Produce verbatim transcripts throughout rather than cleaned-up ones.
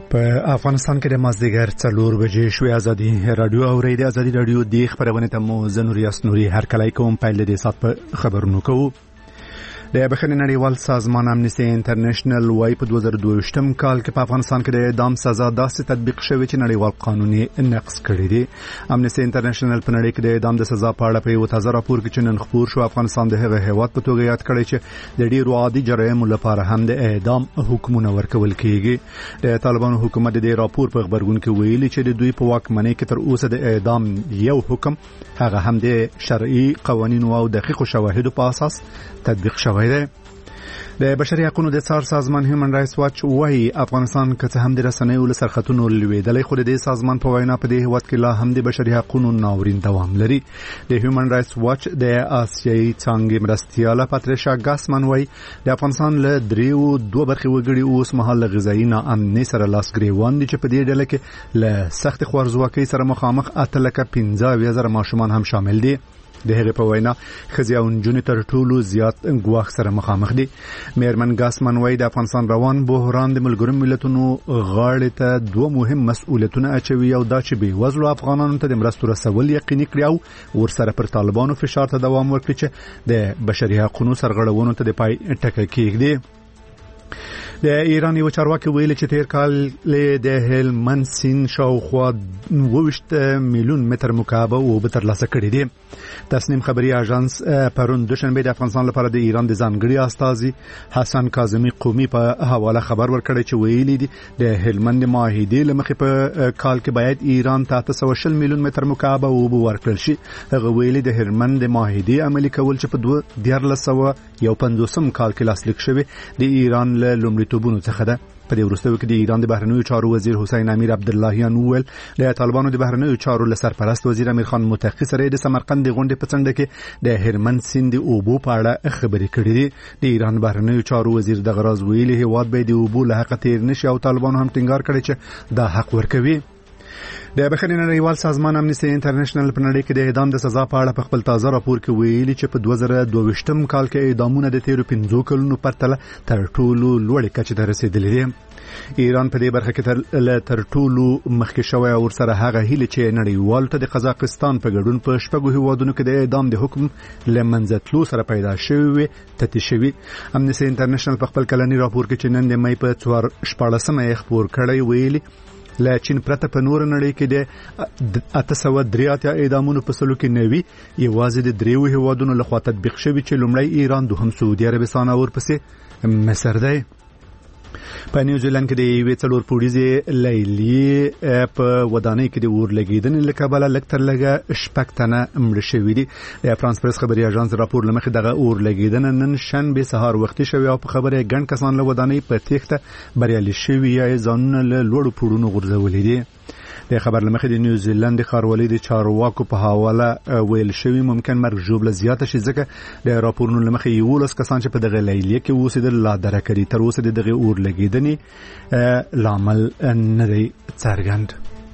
په افغانستان کې د مازدیګر څلور بجې شوې ازادي رادیو اوري د ازادي رادیو د خبرونه ته مو زنوري اسنوري هر کله کوم پیل د سات په خبرونو کوو. د بخښنې نړیوال سازمان امنیستي انټرنیشنل وايي په دوه زره دوه ویشتم کال کې په افغانستان کې د اعدام سزا داسې تطبیق شوې چې نړیوال قانون یې نقض کړی دی. امنیستي انټرنیشنل په نړۍ کې د اعدام د سزا په اړه په یو تازه راپور کې چې نن خپور شو افغانستان د هغه هیواد په توګه یاد کړی چې د ډیرو عادي جرایمو لپاره هم د اعدام حکمونه ورکول کیږي. د طالبانو حکومت د راپور په خبرګون کې ویلي چې د دوی په واکمنۍ کې تر اوسه د اعدام یو حکم هغه هم د شرعي قوانینو او دقیقو شواهدو په اساس تطبیق شوی دی. د بشري حقوقو د څار سازمان هیومن رائټس واچ وايي افغانستان که څه هم د رسنیو له سرخطونو لویدلې خو د دې سازمان په وینا په دې هیواد کې لا هم د بشري حقوقو ناورین دوام لري. د هیومن رائټس واچ د آسیایي څانګې مرستیاله پاتریشا ګاسمن وايي د افغانستان له دریو دوه برخې وګړي اوس مهال غذایی ناامنۍ سره لاس ګریوان دي چې په دې ډله کې له سخت خوارزواکۍ سره مخامخ اته لکه پنځه اویا زره ماشومان هم شامل دي. د هغې په وینا ښځې او نجونې تر ټولو زیات ګواښ سره مخامخ دي. میرمن ګاسمن وايي د افغانستان روان بحران د ملګرو ملتونو غاړې ته دوه مهم مسؤلیتونه اچوي او دا چې بېوزلو افغانانو ته د مرستو رسول یقیني کړي او ورسره پر طالبانو فشار ته دوام ورکړي چې د بشري حقوقو سرغړونو ته د پای ټکی کېږدي. د ایران یو چارواکي ویلي چې تیر کال د هلمند سیند شاوخوا اووه ویشت میلیون متر مکعب اوبه ترلاسه کړي دي. تسنیم خبري اژانس پرون دوشنبه د افغانستان لپاره د ایران د ځانګړي استازي حسن کاظمي قومي په حواله خبر ورکړی چې ویلي دي د هلمند معاهدې لمخې په کال کې باید ایران ته اته سوه شل میلیون متر مکعب اوبه ورکړل شي. هغه ویلي د هلمند معاهدې عملي کول چې په دوه دیارلس سوه یو پنځوسم کال کې لاسلیک شوی د ایران له لومړیتوبونو څخه ده. په دې وروستیو کې د ایران د بهرنیو چارو وزیر حسین امیر عبداللهیان وویل د طالبانو د بهرنیو چارو له سرپرست وزیر امیر خان متقی سره د سمرقند د غونډې په څنډه کې د هلمند سیند د اوبو په اړه خبرې کړې دي. د ایران بهرنیو چارو وزیر دغه راز ویلي هیواد به د اوبو له حق تیر نشي او طالبانو هم ټینګار کړی چې دا حق ورکوي. د بخښنې نړیوال سازمان امنیستي انټرنیشنل په نړۍ کې د اعدام د سزا په اړه په خپل تازه راپور کې ویلي چې په دوه زره دوه ویشتم کال کې اعدامونه د تیرو پنځو کلونو پرتله تر ټولو لوړې کچې ته رسیدلي دي. ایران په دې برخه کې تر تر ټولو مخکې شوی او ورسره هغه هیله چې نړیوال ته د قزاقستان په ګډون په شپږو هیوادونو کې د اعدام د حکم لمنځه تلو سره پیدا شوی تتی شوی. امنیستي انټرنیشنل په خپل کلنی راپور کې چې نن د مې په څوار شپاړسمه یې خپور کړی ویلي له چین پرته په نور نړۍ کې د اته سوه درې اتیا اعدامونو په سلو کې نوي یوازې د دریو هیوادونو لخوا تطبیق شوي چې لومړی ایران، دوهم سعودي عربستان او ورپسې مصر دی. په نیوزیلند کې د یوې څلور پوړیزې لیلې په ودانۍ کې د اور لګېدنې له کبله لږ تر لږه شپږ تنه مړه شوي دي. د فرانس پریس خبري اژانس راپور له مخې دغه اور لګېدنه نن شنبې سهار وختي شوې او په خبره ګڼ کسان له ودانۍ په تېښته بریالي شوي یا ځانونه له لوړو پوړونو غورځولي دي. د خبر لمخې د نیوزیلند ښاروالۍ د چارواکو په حواله ویل شوی ممکن مرګ ژوبله زیاته شي ځکه د راپورونو لمخې یولس کسان چې په دغه لیلیه کې اوسېدل لا درکه دي. تر اوسه د دغه اور لګېدنې لامل نه دی څرګند.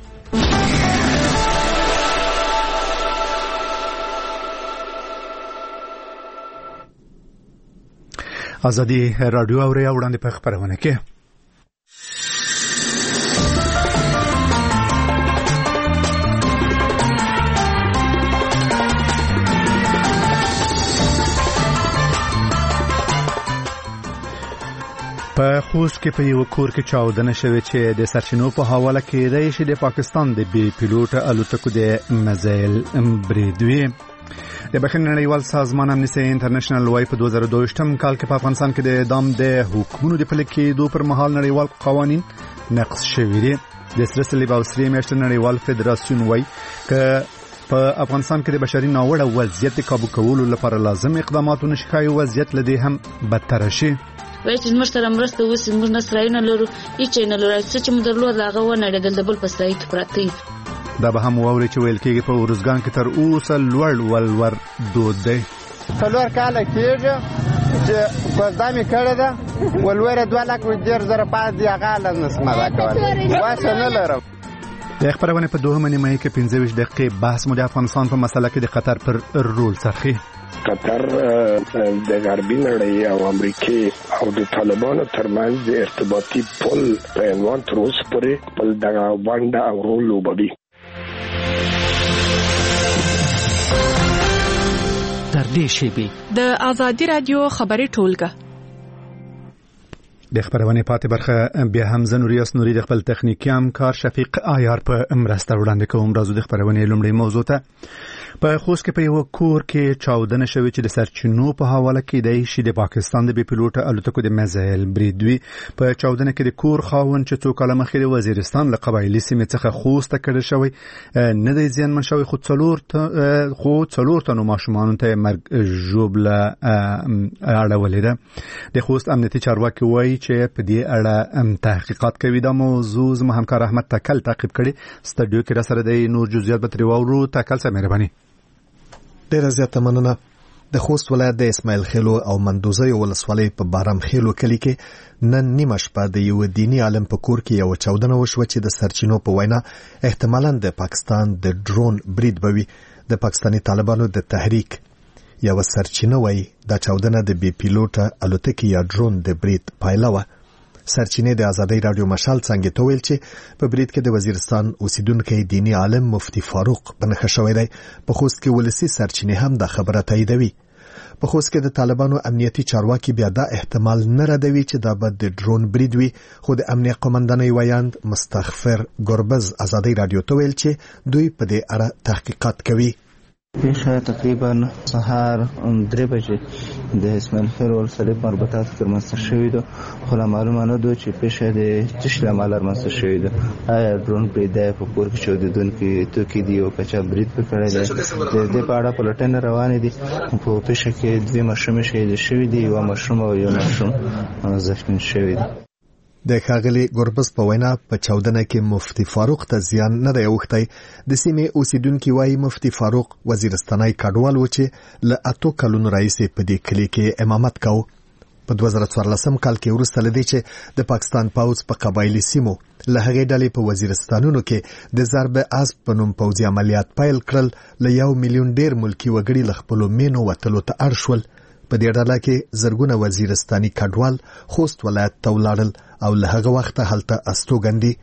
ازادي رادیو اوري وړاندې په خبرونه کې په خوست کې په یو کور کې چاودنه شوې چې د سرچینو په حواله کېدای شي د پاکستان د بي پیلوټ الوتکو د میزایل برید وي. د بخښنې نړیوال سازمان امنیستي انټرنیشنل وايي په دوه زره دوه ویشتم کال کې په افغانستان کې د اعدام د حکمونو د پلي کېدو پر مهال نړیوال قوانین نقض شوي دي. د سره صلیب او سرې میاشتې نړیوال فدراسیون وايي که په افغانستان کې د بشري ناوړه وضعیت قابو کولو لپاره لازم اقدامات ونشي ښایي وضعیت له دې هم بدتر شي. وای چې موږ سره مرسته وسی موږ نه سرایونه لرو هیڅ نه لرو چې موږ درلود هغه ونه ډېدل د بل په سرای کې پراته. دا به هم واوري چې ویل کېږي په ورزګان کې تر اوسه لوړ ولور دود دی. څلور کاله کېږي چې کوزدا مې کړې ده ولوره دوه لکه ډېر زره پات دی هغه له نسمه دا کوي واسه نه لرم. د خبرونه په دوهمه نیمه کې پنځه ویشت دقیقې بحث مو د افغانستان په مسله کې د قطر پر رول څرخي. قطر د غربي نړۍ او امریکای او د طالبانو ترمنځ د ارتباطي پل په عنوان تر اوسه پورې خپل دغه ونډه او رول لوبوي. تر دې شیبې د آزادي رادیو خبري ټولګه د خبرونه پاتې برخه بیا هم زنوري اسنوري د خپل تخنیکی همکار شفیق آیار په مرسته وړاندې کوم. راځو د خبرونه لومړی موضوع ته. په خوست کې په یو کور کې چاودنه شوې چې د سرچینو په حواله کې دی چې د پاکستان د بي پيلوټ الوتکو د میزایل بریدوي. په چاودنه کې د کور خاوند چې څو کاله مخکې د وزیرستان له قبایلي سیمې څخه خوست کړه شوی نه دی زیانمن شوی، خو څلور ته خو څلور تنو ماشومان ته مرګ ژوبله اړولې ده. د خوست امنیتي چارواکي وایي چې په دې اړه تحقیقات کوي. دا موضوع زموږ همکار احمد تکل تعقیب کړي. سټډیو کې را سره د نور جزئیات به ترې واورو. تکل سره مهرباني. ډیره زیاته مننه. د خوست ولایت د اسماعیل خیلو او مندوزه ولسوالۍ په بارام خیلو کلی کې نن نیمه شپه د یو دینی عالم په کور کې یو چاودنه وشوه چې د سرچینو په وینا احتمالاً د پاکستان د ډرون برید بوي. د پاکستاني طالبانو د تحریک یو سرچینه وایي دا چاودنه د بي پيلوټ الوتکې یا ډرون د برید پایله وه. سرچینې د آزادۍ رادیو مشال څنګه ته ویل چې په برید کې د وزیرستان اوسیدونکو دینی عالم مفتی فاروق بنخښه شوی دی. په خوست کې ولسی سرچینې هم د خبره تاییدوي. په خوست کې د طالبانو امنیتي چارواکي بیا دا احتمال نه ردوي چې دا به د ډرون برید وي، خو د امنیت قومندانۍ ویاند مستغفر ګربز آزادۍ رادیو ته ویل چې دوی په دې اړه تحقیقات کوي. پیښه تقریبا سهار درې بجې د اسماعیل خیل ولسوالۍ په مربوطاتو کې رامنځته شوې ده، خو لا معلومه نه ده چې پیښه د څه شي له امله رامنځته شوې ده. آیا ډرون برید دی په کور کې چاودېدونکي توکي دي او که چا برید پرې کړی دی؟ د دې په اړه پلټنې روانې دي. په پیښه کې دوې ماشومې شهیدې شوي دي، یوه ماشوم او یو ماشوم زخمي شوي دي. د ښاغلي ګربز په وینا په چاودنه کې مفتی فاروق ته زیان نه دی اوښتی. د سیمې اوسیدونکي وایي مفتی فاروق وزیرستاني کډوال و چې له اتو کلونو راهیسې په دې کلي کې امامت کاوه. په دوه زره څوارلسم کال کې وروسته له دې چې د پاکستان پوځ په قبایلي سیمو له هغې ډلې په وزیرستانونو کې د ضرب اسب په نوم پوځي عملیات پیل کړل، له یو میلیون ډیر ملکي وګړي له خپلو مینو وتلو ته اړ شول. په دې ډله کې زرګونه وزیرستاني کډوال خوست ولایت ته ولاړل او له هغه وخته هلته استوګن دي.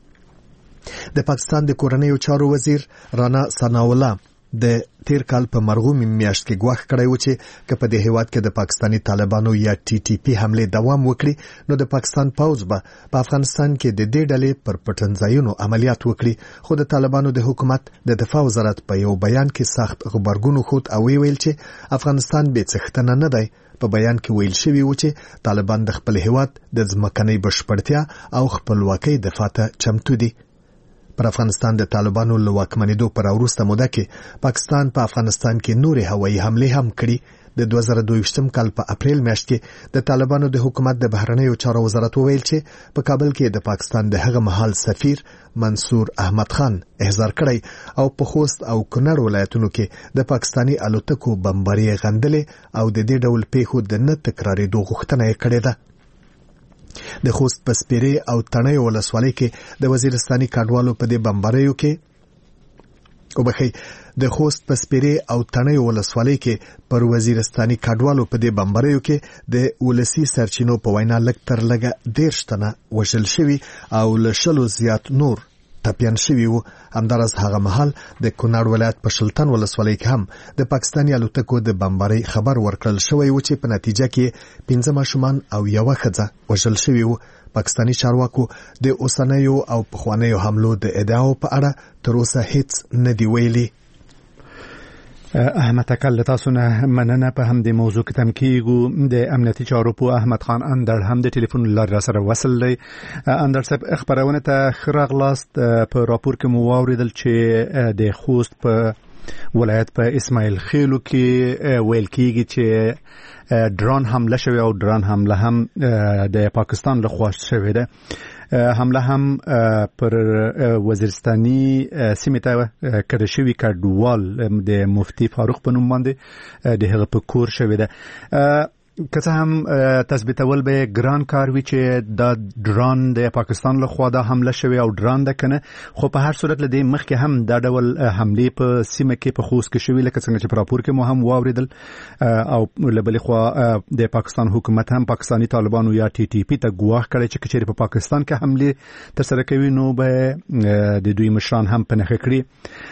د پاکستان د کورنیو چارو وزیر رانا ثناءالله د تیر کال په مرغومي میاشت کې ګواښ کړی و چې که په دې هیواد کې د پاکستاني طالبانو یا ټي ټي پي حمله دوام وکړي نو د پاکستان پوځ به په افغانستان کې د دې ډلې پر پټنځایونو عملیات وکړي. خو د طالبانو د حکومت د دفاع وزارت په یو بیان کې سخت غبرګون وښود او ویل چې افغانستان بې څښتنه نه دی. په بیان کې ویل شوی و چې طالبان د خپل هیواد د ځمکنۍ بشپړتیا او خپلواکۍ دفاع ته چمتو دي. پر افغانستان د طالبانو له واکمنېدو پر وروسته موده کې پاکستان په افغانستان کې نورې هوایي حملې هم کړي. د دوه زره دوه کال په اپریل میاشت کې د طالبانو د حکومت د بهرنیو چارو وزارت وویل چې په کابل کې د پاکستان د هغه مهال سفیر منصور احمد خان احضار کړی او په خوست او کونړ ولایتونو کې د پاکستاني الوتکو بمباري غندلې او د دې ډول پیښو د نه تکرارېدو غوښتنه یې کړې ده. د خوست په سپیرې او تڼیو ولسوالۍ کې د وزیرستاني کډوالو په دې بمباریو کې او بخي د خوست په سپیرې او تڼیو ولسوالۍ کې پر وزیرستاني کډوالو په دې بمباریو کې د ولسی سرچینو په وینا لږ تر لږه دېرش تنه وژل شوي او له شلو زیات نور ټپیان شوي وو. همداراز هغه مهال د کونړ ولایت په شلتن ولسوالۍ کې هم د پاکستاني الوتکو د بمبارۍ خبر ورکړل شوی و چې په نتیجه کې پنځه ماشومان او یوه ښځه وژل شوي وو. پاکستاني چارواکو د اوسنیو او پخوانیو حملو د ادعاو په اړه تر اوسه هیڅ نه دی ویلي. احمد تکل تاسو نه مننه. په هم د موضوع کې تم کیږو د امنیتي چارو په احمد خان اندر هم د ټلیفون لاره سره وصل دی. اندر صاحب خبرونه ته خراغلاست. په راپور کې مو واوریدل چې د خوست په ولایت په اسماعیل خیلو کې ویل کیږي چې ډرون حمله شوی او ډرون حمله هم د پاکستان له خوا شوی ده. حمله هم پر وزیرستاني سیمې ته کړی شوی کډوال د مفتی فاروق په نوم باندې د هغه په کور شوی ده. که څه هم تثبیتول به ګران کار وي چې د ډرون د پاکستان لخوا د حمله شوی او ډرون ده کنه، خو په هر صورت لدی مخکې هم دا ډول حمله په سیمه کې په خوست کې شوی، لکه څنګه چې په راپور کې مو هم واوریدل. او لبلې خو د پاکستان حکومت هم پاکستانی طالبانو یا ټي ټي پی ته ګواښ کړی چې کچېرې په پاکستان کې حمله ترسره کوي نو به د دوی مشران هم په نښه کړي.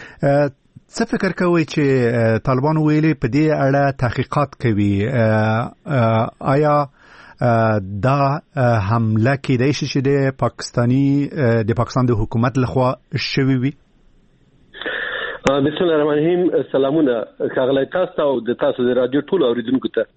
څه فکر کوئ چې طالبانو ویلي په دې اړه تحقیقات کوي؟ آیا دا حمله کېدای شي چې د پاکستانی د پاکستان د حکومت لخوا شوی وي؟ بسم الله الرحمن الرحیم. سلامونه ښاغلی تاسو او د تاسو د رادیو ټول اوریدونکو ته.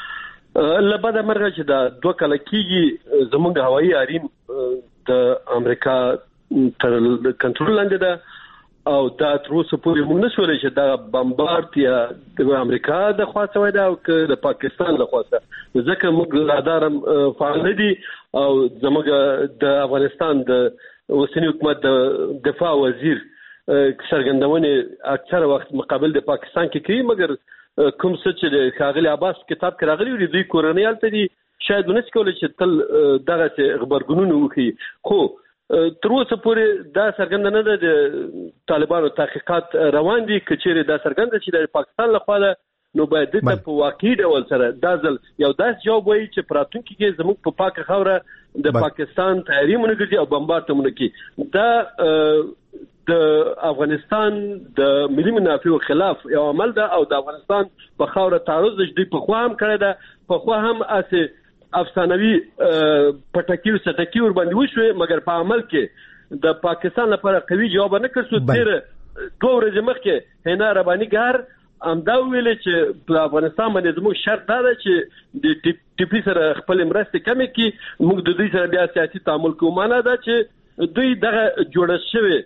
لبدا مرغه چې دا دوه کال کېږي زموږ هوایي حریم د امریکا تر کنټرول لاندې ده او دا تر اوسه پورې موږ نه شولای چې دا بمبارد یا د امریکا د خوا څخه دا او د پاکستان له خوا څخه، ځکه موږ رادارم فعال نه دي او زموږ د افغانستان د اوسنی حکومت د دفاع وزیر څرګندونه اکثره وخت مقابل د پاکستان کې کوي، مګر کوم څه چې د ښاغلي عباس کتاب کې راغلي وي دوی کورنۍ هلته دي شاید ونه شي کولی چې تل دغه غبرګونونه وکړي. خو تر اوسه پورې دا څرګنده نه ده د طالبانو تحقیقات روان دي. که چیرې دا څرګنده چې د پاکستان لخوا ده نو باید دته په واقعي ډول سره دا ځل یو داسې جواب وایي چې په راتلونکي کې زموږ په پاکه خاوره د پاکستان تیاری مونږ ګرځي او بمبارد مونږ کوي. دا د افغانستان د ملي منافعو خلاف یو عمل ده او د افغانستان په خاوره تعرض د دې په خوا هم کړی ده، په خوا هم اسه افسانوي پټکی او ستکی ور باندې وشوي، مګر په عمل کې د پاکستان لپاره قوي جواب نه کړو. تیر دوه ورځې مخکې هینا رباني ګار امدا ویل چې په افغانستان باندې زموږ شرط دا ده چې د ټي پی سره خپل مرسته کمې کړي، موږ د دوی سره بیا سیاسي تعامل کوو. معنا دا چې دوی دغه جوړ شوی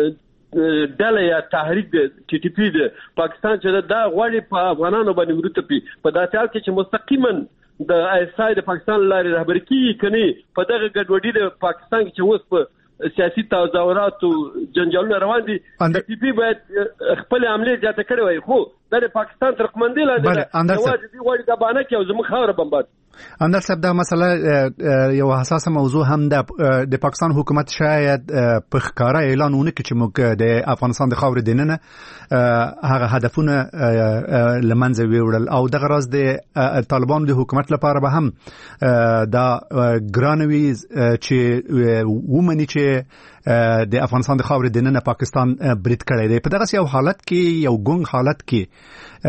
ډله یا تحریک د ټي ټي پی د پاکستان چې دا غواړي په افغانانو باندې ورته پی په داسې حال کې چې مستقیما د آی اس آی د پاکستان لارې رهبري کوي کني په دغه ګډوډي د پاکستان کې چې اوس په سیاسي تظاهرات او جنجالونه روان دي، ټي پی باید خپل عملي زیاته کړي وای. خو د پاکستان تر کومندې لا ده نواز دي وړي د باندې کې زموږ خاور بمبارد. اندر صاحب دا مسله یو حساسه موضوع هم ده. د پاکستان حکومت شاید په ښکارا اعلان ونه کړي چې موږ د افغانستان د خاورې دننه هغه هدفونه لمنځه ویوړل او دغه راز د طالبانو د حکومت لپاره به هم دا ګرانوي چې ومني چې د افغانستان د خاورې دننه پاکستان برید کړی دی. په دغه یو حالت کې یو ګونګ حالت کې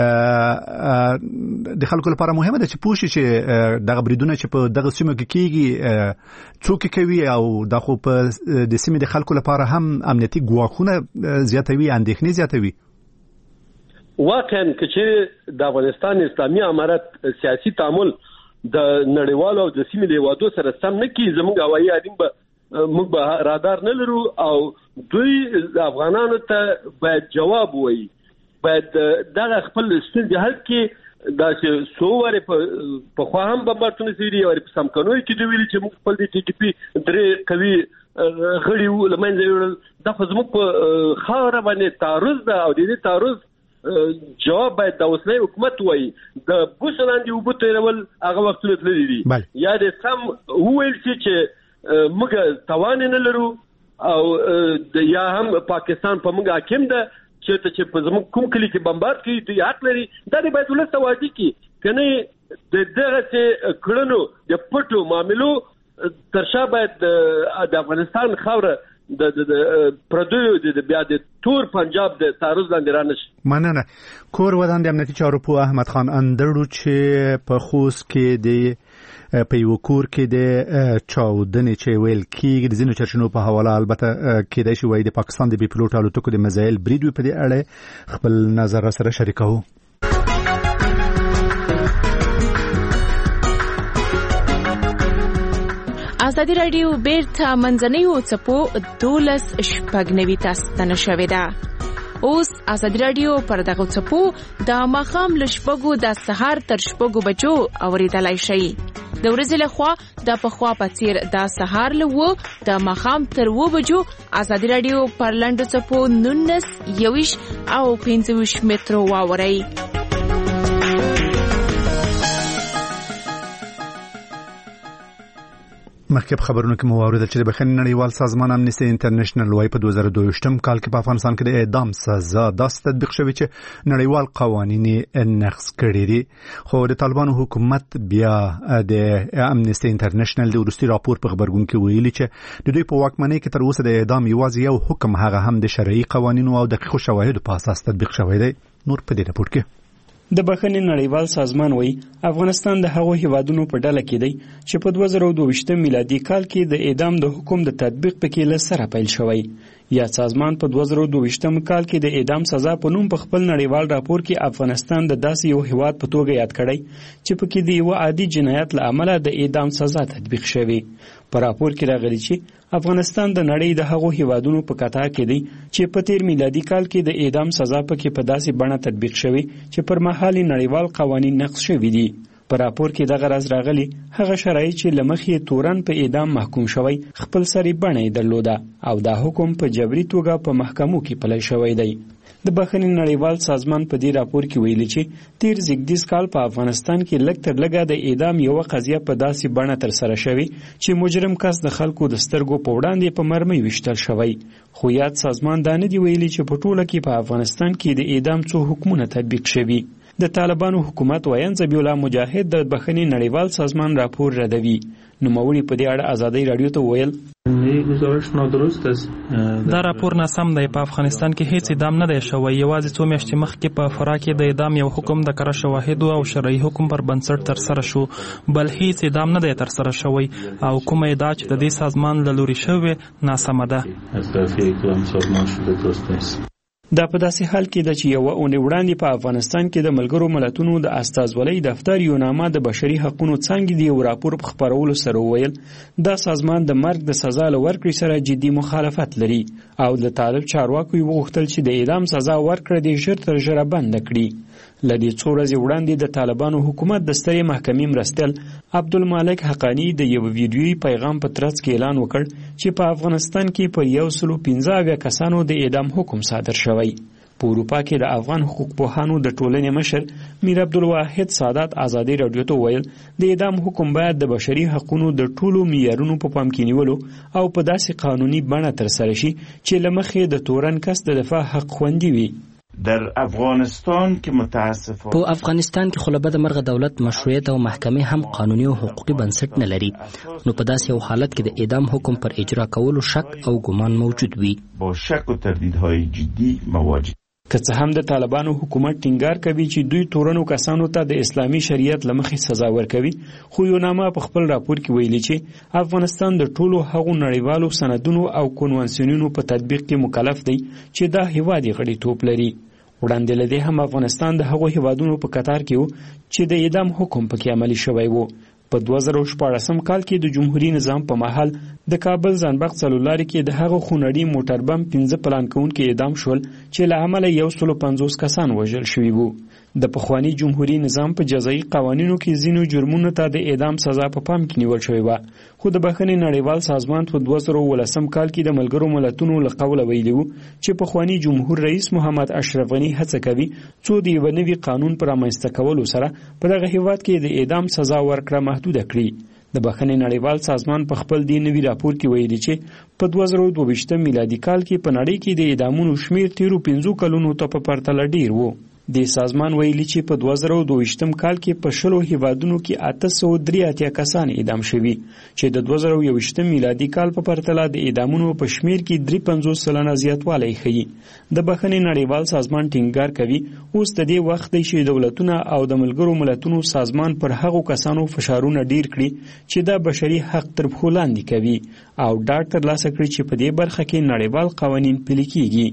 د خلکو لپاره مهمه ده چې پوښي چې دغه بریدونه چې په دغه سیمه کې کیږي څوک کوي او د خو په د سیمې د خلکو لپاره هم امنیتي ګواښونه زیاتوي، اندېښنې زیاتوي. واقعا چې د افغانستان اسلامي امارت سیاسي تعامل د نړیوالو او د سیمې د هیوادو سره سم نه کیږي، زموږ هوایي حریم به موږ به رادار نه لرو او دوی د افغانانو ته باید جواب وایي، باید دغه خپل ستونزې حل کړي. دا چې څو وارې په خوا هم بمبارډونه شوي دي، وارې په سمکنوي کې دوی ویلي چې موږ خپل د ټي ټي پي درې قوي غړي وو له منځه یوړل. دا خو زموږ په خاوره باندې تعرض ده او د دې تعرض جواب باید د اوسنۍ حکومت وایي. د بوس لاندې اوبه تېرول هغه وختونه تللي دي، یا د سم وویل شي چې موږ توان نه لرو او یا هم پاکستان په موږ حاکم ده چې چې په زموږ کوم کلی کې بمبارد کوي دوی حق لري. دا د بیت الله سوادي کې کنه د دغه چې کړنو د پټو معاملو ترشا باید د افغانستان خاوره د د پردیو د بیا د تور پنجاب د تعرض لاندې رانشي. مننه. کور ودان د امنیتي چارو په احمد خان اندړو چې په خوست کې د په یو کور کې د چاودنې چې ویل کېږي د ځینو چرچنو په حواله البته کېدای شي وایي د پاکستان د بي پلوټ الوتکو د میزایل برید وي. په دې اړه خپل نظر سره شریکوو. ازادي رادیو بیرته منځنیو څپو دولس شپږ نوي تاسو ته نشوي ده. اوس ازادي رادیو پر دغه څپو د ماښام له شپږو د سهار تر شپږو بجو اوریدلای شئ. د ورځې لخوا د پخوا په څیر د سهار له و د ماښام تر و بجو ازادي رادیو پر لنډو څپو نولس یویش او پنځه ویشت مترو واورئ. مخکې خبرونه کې مو واوریدل چې د بخښنې نړیوال سازمان امنیستي انټرنیشنل وايي په دوه زره دوه ویشتم کال کې په افغانستان کې د اعدام سزا داسې تطبیق شوی چې نړیوال قوانین نقض کړي دي. خو د طالبانو حکومت بیا د امنیستي انټرنیشنل د وروستي راپور په خبرګون کې ویلي چې د دوی په واکمنۍ کې تر اوسه د اعدام یوازې یو حکم هغه هم د شرعي قوانینو او دقیقو شواهدو په اساس تطبیق شوی دی. نور په دې راپور کې د بخښنې نړیوال سازمان وایي افغانستان د هغو هیوادونو په ډله کې دی چې په دوه زره دوه ویشتم میلادي کال کې د اعدام د حکم د تطبیق پکې له سره پیل شوی. یا سازمان په دوه زره دوه ویشتم کال کې د اعدام سزا په نوم په خپل نړیوال راپور کې افغانستان د داسې یو هیواد په توګه یاد کړی چې پکې د یو عادي جنایت له امله د اعدام سزا تطبیق شوی. په راپور کې راغلی چې افغانستان د نړۍ د هغو هیوادونو په کتار کې دی چې په تیر میلادي کال کې د اعدام سزا پکې په داسې بڼه تطبیق شوی چې پر مهال نړیوال قوانین نقض شوي دي. په راپور کې دغه راز راغلی هغه شرایط چې لمخې تورن په اعدام محکوم شوی خپل سری بڼه درلوده او دا حکم په جبري توګه په محکمو کې پلی شوی دی. د بخښنې نړیوال سازمان په دې راپور کې ویلي چې تیر زیږدیز کال په افغانستان کې لږ تر لږه د اعدام یو قضیه په داسې بڼه تر سره شوی چې مجرم کس د خلکو د سترګو په وړاندې په مرمۍ ویشتل شوی. خو یاد سازمان دا نه دی ویلي چې په ټوله کې په افغانستان کې د اعدام څو حکمونه تطبیق شوي. د طالبانو حکومت ویان ذبیح الله مجاهد د بخښنې نړیوال سازمان راپور ردوي. نوموړي په دې اړه ازادي رادیو ته ویل دا راپور ناسم دی. په افغانستان کې هیڅ اعدام نه دی شوی. یوازې څو میاشتې مخکې په فراه کې د اعدام یو حکم د کره شواهدو او شرعي حکم پر بنسټ تر سره شو، بل هیڅ اعدام نه دی تر سره شوی او کومه ادعا چې د دې سازمان له لوري شوې ناسمه ده. دا په داسې حال کې ده چې یوه اونۍ وړاندې په افغانستان کې د ملګرو ملتونو د استازولۍ دفتر یونامه د بشري حقوقو څانګې د یو راپور په خپرولو سره وویل دا سازمان د مرګ د سزا له ورکړې سره جدي مخالفت لري او د طالب چارواکو یې وغوښتل چې د اعدام سزا ورکړه دې ژر تر ژره بنده کړي. له دې څو ورځې وړاندې د طالبانو حکومت د سترې محکمې مرستیال عبدالمالک حقانی د یو ویډیویي پیغام په ترڅ کې اعلان وکړ چې په افغانستان کې پر یو سلو پنځه اویا کسانو د اعدام حکم صادر شوی. په اروپا کې د افغان حقوق پوهانو د ټولنې مشر میر عبدالواحد سادات ازادي رادیو ته ویل د اعدام حکم باید د بشري حقوقو د ټولو معیارونو په پام کې نیولو او په داسې قانوني بڼه ترسره شي چې له مخې د تورن کس د دفاع حق خوندي وي. در افغانستان که متاسفانه په افغانستان کې خو له بده مرغه دولت مشروعیت او محکمې هم قانوني او حقوقي بنسټ نه لري، نو په داسې یو حالت کې د اعدام حکم پر اجرا کولو شک او ګمان موجود وي. با شک و تردیدهای جدی مواجه. که څه هم د طالبانو حکومت ټینګار کوي چې دوی تورنو کسانو ته د اسلامي شریعت له مخې سزا ورکوي، خو یونامه په خپل راپور کې ویلي چې افغانستان د ټولو هغو نړیوالو سندونو او کنوانسیونونو په تطبیق کې مکلف دی چې دا هیواد یې غړیتوب لري. وړاندې له دې هم افغانستان د هغو هیوادونو په کتار کې و چې د اعدام حکم پکې عملي شوی و. په دوه زره شپاړسم کال کې د جمهوریت نظام په محل د کابل زنبق څلورلارې کې د هغه خونړي موټر بم پنځه پلان کوونکي اعدام شول چې له امله یو سلو پنځوس کسان وژل شوي وو. د پخواني جمهوریت نظام په جزایي قوانینو کې ځینو جرمونو ته د اعدام سزا په پام کې نیول شوې وه، خو د بخښنې نړیوال سازمان په دوه زره اوولسم کال کې د ملګرو ملتونو له قوله ویلي وو چې پخواني جمهور رئیس محمد اشرف غني هڅه کوي څو د یوه نوي قانون په رامنځته کولو سره په دغه هیواد کې د اعدام سزا ورکړه محدوده کړي. د بخښنې نړیوال سازمان په خپل دې نوي راپور کې ویلي چې په دوه زره دوه ویشتم میلادي کال کې په نړۍ کې د اعدامونو شمیر تیرو پنځو کلونو ته په پرتله ډیر و. د سازمان ویلي چې په دوه زره دوه ویشتم کال کې په شلو هیوادونو کې اته سوه درې اتیا کسان اعدام شوي چې د دوه زره یو ویشتم میلادي کال په پرتله د اعدامونو په شمیر کې درې پنځوس سلنه زیاتوالی ښیي. د بخښنې نړیوال سازمان ټینګار کوي اوس د دې وخت دی چې دولتونه او د ملګرو ملتونو سازمان پر هغو کسانو فشارونه ډیر کړي چې دا بشري حق تر پښو لاندې کوي او ډاډ ترلاسه کړي چې په دې برخه کې نړیوال قوانین پلي کیږي.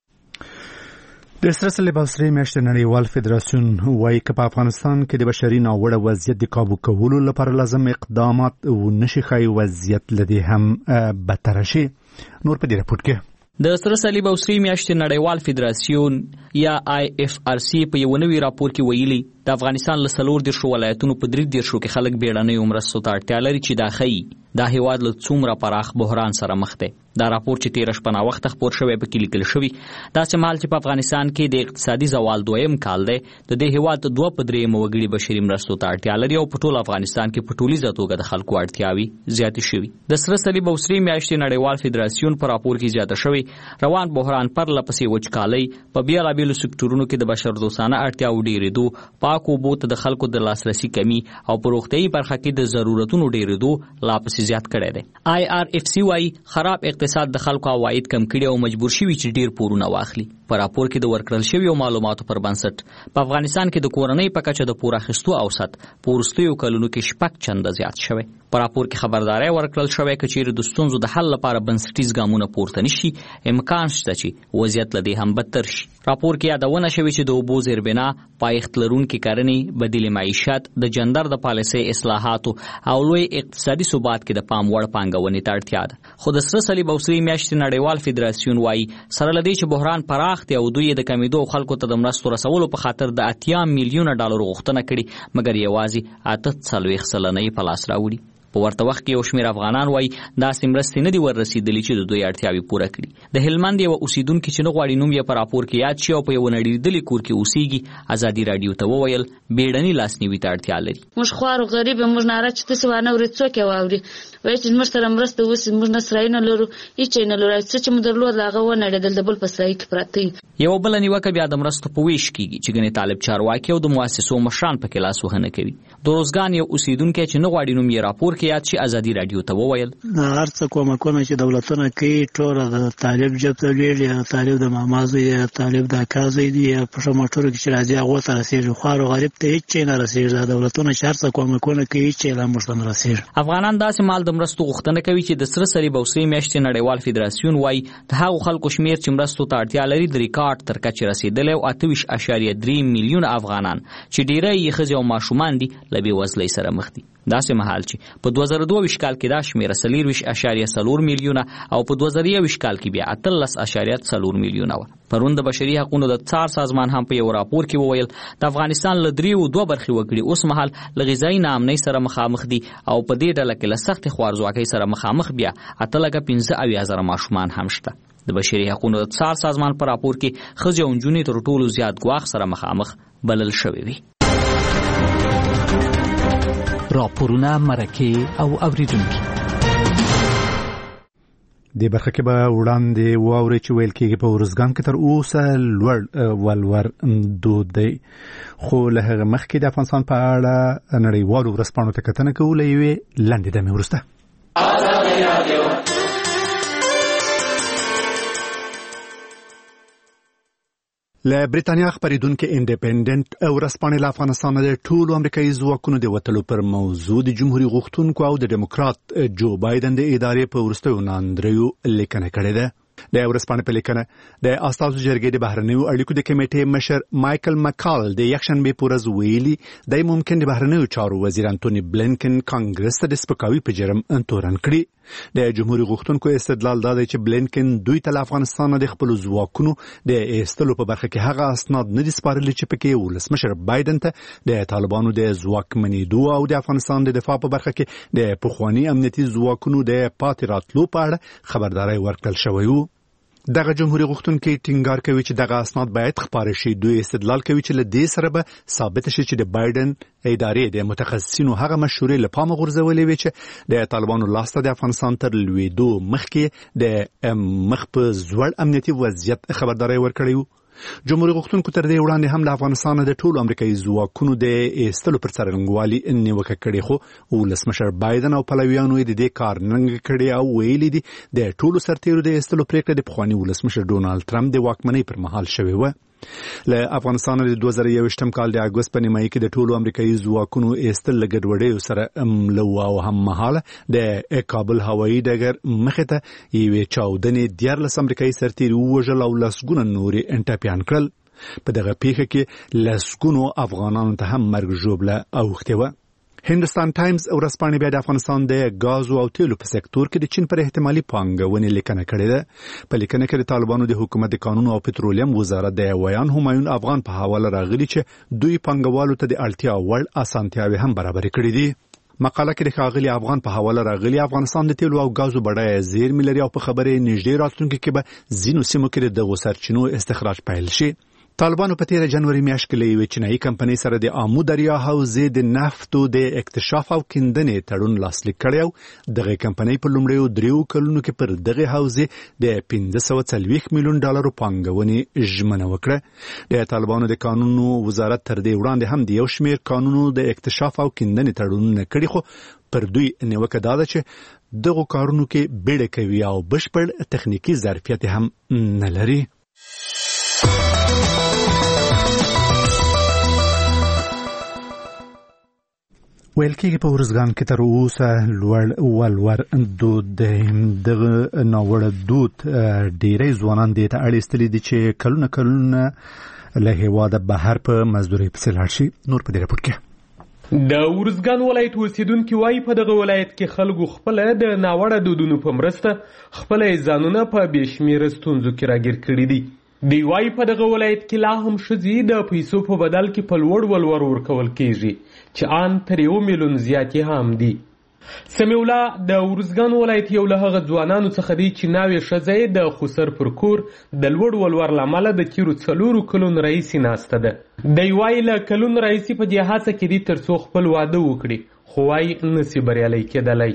د سره صلیب او سرې میاشتې نړیوال فدراسیون وایي که په افغانستان کې د بشري ناوړه وضعیت د کابو کولو لپاره لازم اقدامات ونشي ښایي وضعیت له دې هم بدتره شي. نور په دې راپور کې د سره صلیب او سرې میاشتې نړیوال فدراسیون یا آی اف آر سی په یو نوي راپور کې ویلي د افغانستان له څلور دېرشو ولایتونو په درې دېرشو کې خلک بیړنیو مرستو ته اړتیا لري چې دا ښیي دا هیواد له څومره پراخ بحران سره مخ دی. دا راپور چې تیر شپه نا وخت خبر شوی په کې لیکل شوی دا چې مال چې په افغانستان کې د اقتصادي زوال دویم کال دی د دې هیواد دوه په درې موګړي بشري مرستو ته اړتیا لري او په ټول افغانستان کې په ټولیزه توګه د خلکو اړتیاوي زیاتې شوي. د سره صلیب او سرې میاشتې نړیوال فدراسیون په راپور کې زیاته شوی روان بحران پر لپسې وچکالۍ په بیلابیلو سکتورونو کې د بشردوستانه اړتیاو ډېرېدو، پاکو اوبو ته د خلکو د لاسرسي کمی او په روغتیایي برخه کې د ضرورتونو ډېرېدو لا پسې زیات کړی دی. آی آر اف سی وايي خراب اقتصاد د خلکو عواید کم کړي او مجبور شوي چې ډیر پورونه واخلي. په راپور کې د ورکړل شویو معلوماتو پر بنسټ په افغانستان کې د کورنۍ په کچه د پور اخیستو اوسط په وروستیو کلونو کې شپږ چنده زیات شوی. په راپور کې خبرداري ورکړل شوې چې چیرې د ستونزو د حل لپاره بنسټیز ګامونه پورته نشي، امکان شته چې وضعیت له دې هم بدتر شي. راپور کې یادونه شوې چې د اوبو زیربنا، پایښت لرونکي کرنې، بدیل معیشت، د جندر د پالیسۍ اصلاحاتو او لوی اقتصادي ثبات کې د پام وړ پانګونې ته اړتیا ده. خو د سره صلیب او سرې میاشتې نړیوال فدراسیون وايي سره له دې چې بحران پراخ دی او دوی د کمیدو خلکو ته د مرستو رسولو په خاطر د اتیا میلیونه ډالر غوښتنه کړې، مګر یوازې اته څلوېښت سلنه یې په لاس راوړي. په ورته وخت کې یو شمېر افغانان وایي داسې مرستې نه دي وررسېدلې چې د دوی اړتیاوې پوره کړي. د هلمند یوه اوسیدونکي چې نه غواړي نوم یې په راپور کې یاد شي او په یوه نړېدلي کور کې اوسېږي ازادي راډیو ته وویل بیړني لاسنیوي ته اړتیا لري. موږ خوار او غریب یو، موږ ناره چې داسې وانه اوري څوک یې واوري. وایي چې موږ سره مرسته وشي، موږ نه سرایونه لرو، هېڅ یې نه لرو، څه چې مو درلود هغه ونړېدل، د بل په سرای کې پراته. یوه بله نیوکه بیا د مرستو په ویش کېږي چې ګنې طالب چارواکي او د مؤسسو مشران پکې لاس وهنه کوي. د روزګان یو اوسیدونکی چې نه غواړي نوم یې راپور کې یاد شي ازادي راډیو ته وویل هر څه کومکونه چې دولتونه کوي ټوله د طالب جب ته لویږي، یا طالب د ماما زوی یا طالب د اکا زوی دي، یا په ښه موټرو کې چې راځي هغو ته رسېږي. خوار او غریب ته هېڅ شی نه رسېږي. دولتونه چې هر څه کومکونه کوي هېڅ شی لا موږ ته نه رسېږي. افغانان داسې مال د مرستو غوښتنه کوي چې د سره صلیب او سرې میاشتې نړیوال فدراسیون وايي د هغو خلکو شمېر چې مرستو ته اړتیا لري د ریکارډ تر کچې رسېدلی او اته ویشت اعشاریه درې میلیونه افغانان چې ډېری یې ښځې او ماشومان دي له بېوزلۍ سره مخ دي. داسې مهال چې په دوه زره دوه ویشت کال کې دا شمېره څلېرویشت اعشاریه څلور میلیونه او په دوه زره یوویشت کال کې بیا اتلس اعشاریه څلور میلیونه وه. پرون د بشري حقوقو د څار سازمان هم په یو راپور کې وویل د افغانستان له دریو دوه برخې وګړي اوس مهال له غذایي ناامنۍ سره مخامخ دي او په دې ډله کې له سختې خوارځواکۍ سره مخامخ بیا اته لکه پنځه اویا زره ماشومان هم شته. د بشري حقوقو د څار سازمان په راپور کې ښځې او نجونې تر ټولو زیات ګواښ سره مخامخ بلل شوې وي. راپورونه، مرکې او اوریدونکي د برخه کې به وړاندې واوري چې ویل کېږي په ورزګان کې تر اوسه لوړ ولور دود دی، خو له هغه مخکې د افغانستان په اړه نړیوالو ورځپاڼو ته کتنه کوو. له یوې لنډې دمې وروسته له بریتانیا خبرېدونکي انډیپندنت ورځپاڼې له افغانستان د ټولو امریکایي ځواکونو د وتلو پر موضوع د جمهوریت غوښتونکو او د ډیموکرات جو بایدن د ادارې په وروستیو ناندریو لیکنه کړې ده. د ورځپاڼې په لیکنه د استازو جرګې د بهرنیو اړیکو د کمیټې مشر مایکل مکال د یکشنبې په ورځ ویلي دی ممکن د بهرنیو چارو وزیر انټوني بلینکن کانګرس ته د سپکاوي په جرم تورن کړي. د جمهوریت غوښتونکو استدلال دا دی چې بلینکن دوی ته له افغانستان د خپلو ځواکونو د ایستلو په برخه کې هغه اسناد نه دي سپارلي چې پکې ولسمشر بایدن ته د طالبانو د ځواکمنېدو او د افغانستان د دفاع په برخه کې د پخواني امنیتي ځواکونو د پاتې راتلو په اړه خبرداری ورکړل شوی و. دغه جمهوریت غوښتونکي ټینګار کوي چې دغه اسناد باید خپاره شي. دوی استدلال کوي چې له دې سره به ثابت شي چې د بایدن ادارې د متخصصینو هغه مشورې له پامه غورځولې وي چې د طالبانو لاسته د افغانستان تر لوېدو مخکې د مخ په زوړ امنیتي وضعیت خبرداری ورکړی و. جمهوریت غوښتونکو تر دې وړاندې هم له افغانستان د ټولو امریکایي ځواکونو د ایستلو پر څرنګوالي نیوکه کړې، خو ولسمشر بایدن او پلویانو یې د دې کار ننګ کړی او ویلي دي د ټولو سرتیرو د ایستلو پریکړه د پخواني ولسمشر ډونالد ټرمپ د واکمنۍ پر مهال شوې وه. له افغانستان د دوه زره یوویشتم کال د اګوست په نیمایي کې د ټولو امریکایي ځواکونو ایستل له ګډوډیو سره ملو او هم مهاله د کابل هوایي ډګر مخې ته یوې چاودنې دیارلس امریکایي سرتیري ووژل او لسګونه نورې انټاپیان کړل. په دغه پیښه کې لسګونو افغانانو ته هم مرګ ژوبله اوښتې وه. هندوستان ټایمز ورځپاڼې بیا د افغانستان د غازو او تیلو په سکتور کې د چین پر احتمالي پانګونې لیکنه کړې ده. په لیکنه کې د طالبانو د حکومت د قانون او پټرولیم وزارت د ویان همایون افغان په حواله راغلي چې دوی پانګوالو ته د اړتیا وړ اسانتیاوې هم برابر کړې دي. مقاله کې د ښاغلي افغان په حواله راغلي افغانستان د تیلو او غازو بډایه زیرمې لري او په خبرې نږدې راتلونکي کې به ځینو سیمو کې د سرچینو استخراج پیل شي. طالبانو په تیره جنوري میاشت کې له یوې چینایي کمپنۍ سره د آمو دریا حوزې د نفتو د اکتشاف او کیندنې تړون لاسلیک کړی او دغه کمپنۍ په لومړیو دریو کلونو کې پر دغه حوزې د پنځه سوه څلوېښت میلیون ډالرو پانګونې ژمنه وکړه. د طالبانو د قانونو وزارت تر دې وړاندې هم د یو شمېر قانونو د اکتشاف او کیندنې تړونونه کړي، خو پر دوی نیوکه دا ده چې دغو کارونو کې بیړه کوي او بشپړ تخنیکي ظرفیت هم نه لري. ویل کېږي په ارزګان کې تر اوسه لوړ ولور دود دغه ناوړه دود ډېری ځوانان دې ته اړ ایستلي دي چې کلونه کلونه له هېواده بهر په مزدورۍ پسې لاړ شي. نور په دې راپور کې د ارزګان ولایت اوسیدونکي وایي په دغه ولایت کې خلکو خپله د ناوړه دودونو په مرسته خپله ځانونه په بې شمېره ستونزو کې راګیر کړي دي. دی وایي په دغه ولایت کې لا هم ښځې د پیسو په بدل کې په لوړ ولور ورکول کېږي چې ان تر یو میلیون زیاتې هم دي. سمیع الله د ارزګان ولایت یو له هغه ځوانانو څخه دی چې ناوې ښځه یې د خسر پر کور د لوړ ولور له امله د تېرو څلورو کلونو راهیسې ناسته ده. دی وایي له کلونو راهیسې په دې هڅه کې دي تر څو خپل واده وکړي، خو وایي نسي بریالی کېدلی.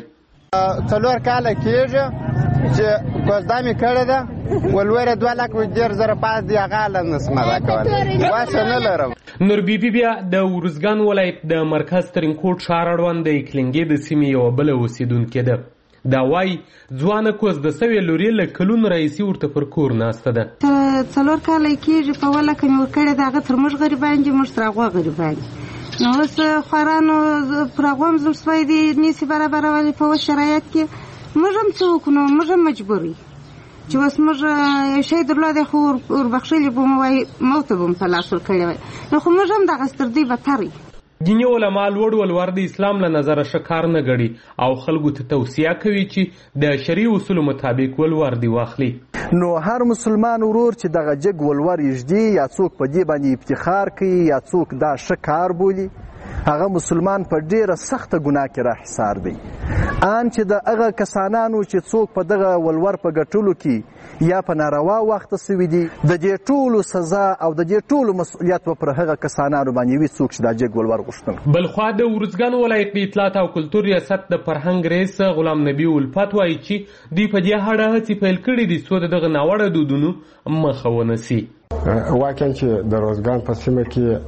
څلور کاله کېږي چې کوزده مې کړې ده، ولوره دوه لکه ډېر زره پاس دی، هغه له نسم ادا کولی، واسه نه لرم. نور بیبي بیا د ارزګان ولایت د مرکز ترینکوټ ښار اړوند د اکلنګې د سیمې یوه بله اوسیدونکې ده. دا وایي ځوانه کوزده سوې لورې له کلونو راهیسې ورته پر کور ناسته ده. څلور کاله کېږي په ولکه مې ورکړې ده، هغه تر موږ غریبان دي، موږ تر هغوی غریبان دي. نو اوس خوارانو پر هغو هم زموږ سوی دي نیسي برابرولي په اوس شرایط کې موږ هم څه وکړو، موږ هم مجبور یو چې اوس موږ یو شی درلودی خو وربخښلي به مو وایي موته به مو په لاس ورکړی وای، نو خو موږ هم دغسې تر دوی بدتر یو. دیني علما لوړ ولور د اسلام له نظره ښه کار نه ګڼي او خلکو ته توصیه کوي چې د شرعي اصولو مطابق ولور دې واخلي. نو هر مسلمان ورور چې دغه جګ ولور یږدي یا څوک په دې باندې افتخار کوي یا څوک دا ښه کار بولي، هغه مسلمان په ډیره سخته ګناه کې راحصار دی. ان چې د هغه کسانانو چې څوک په دغه ولور په ګټلو کې یا په ناروا وخت سوي دي، د دې ټولو سزا او د دې ټولو مسؤلیت به پر هغه کسانانو باندې وي څوک چې دا جګ ولور غوښتل. بلخوا د ارزګان ولایت د اطلاعات او کلتور ریاست د فرهنګ رئیس غلام نبی الفت وایي چې دوی په دې اړه هڅې پیل کړي دي څو د دغه ناوړه دودونو مخه ونیسي. واقعا چې د روزګان په سیمه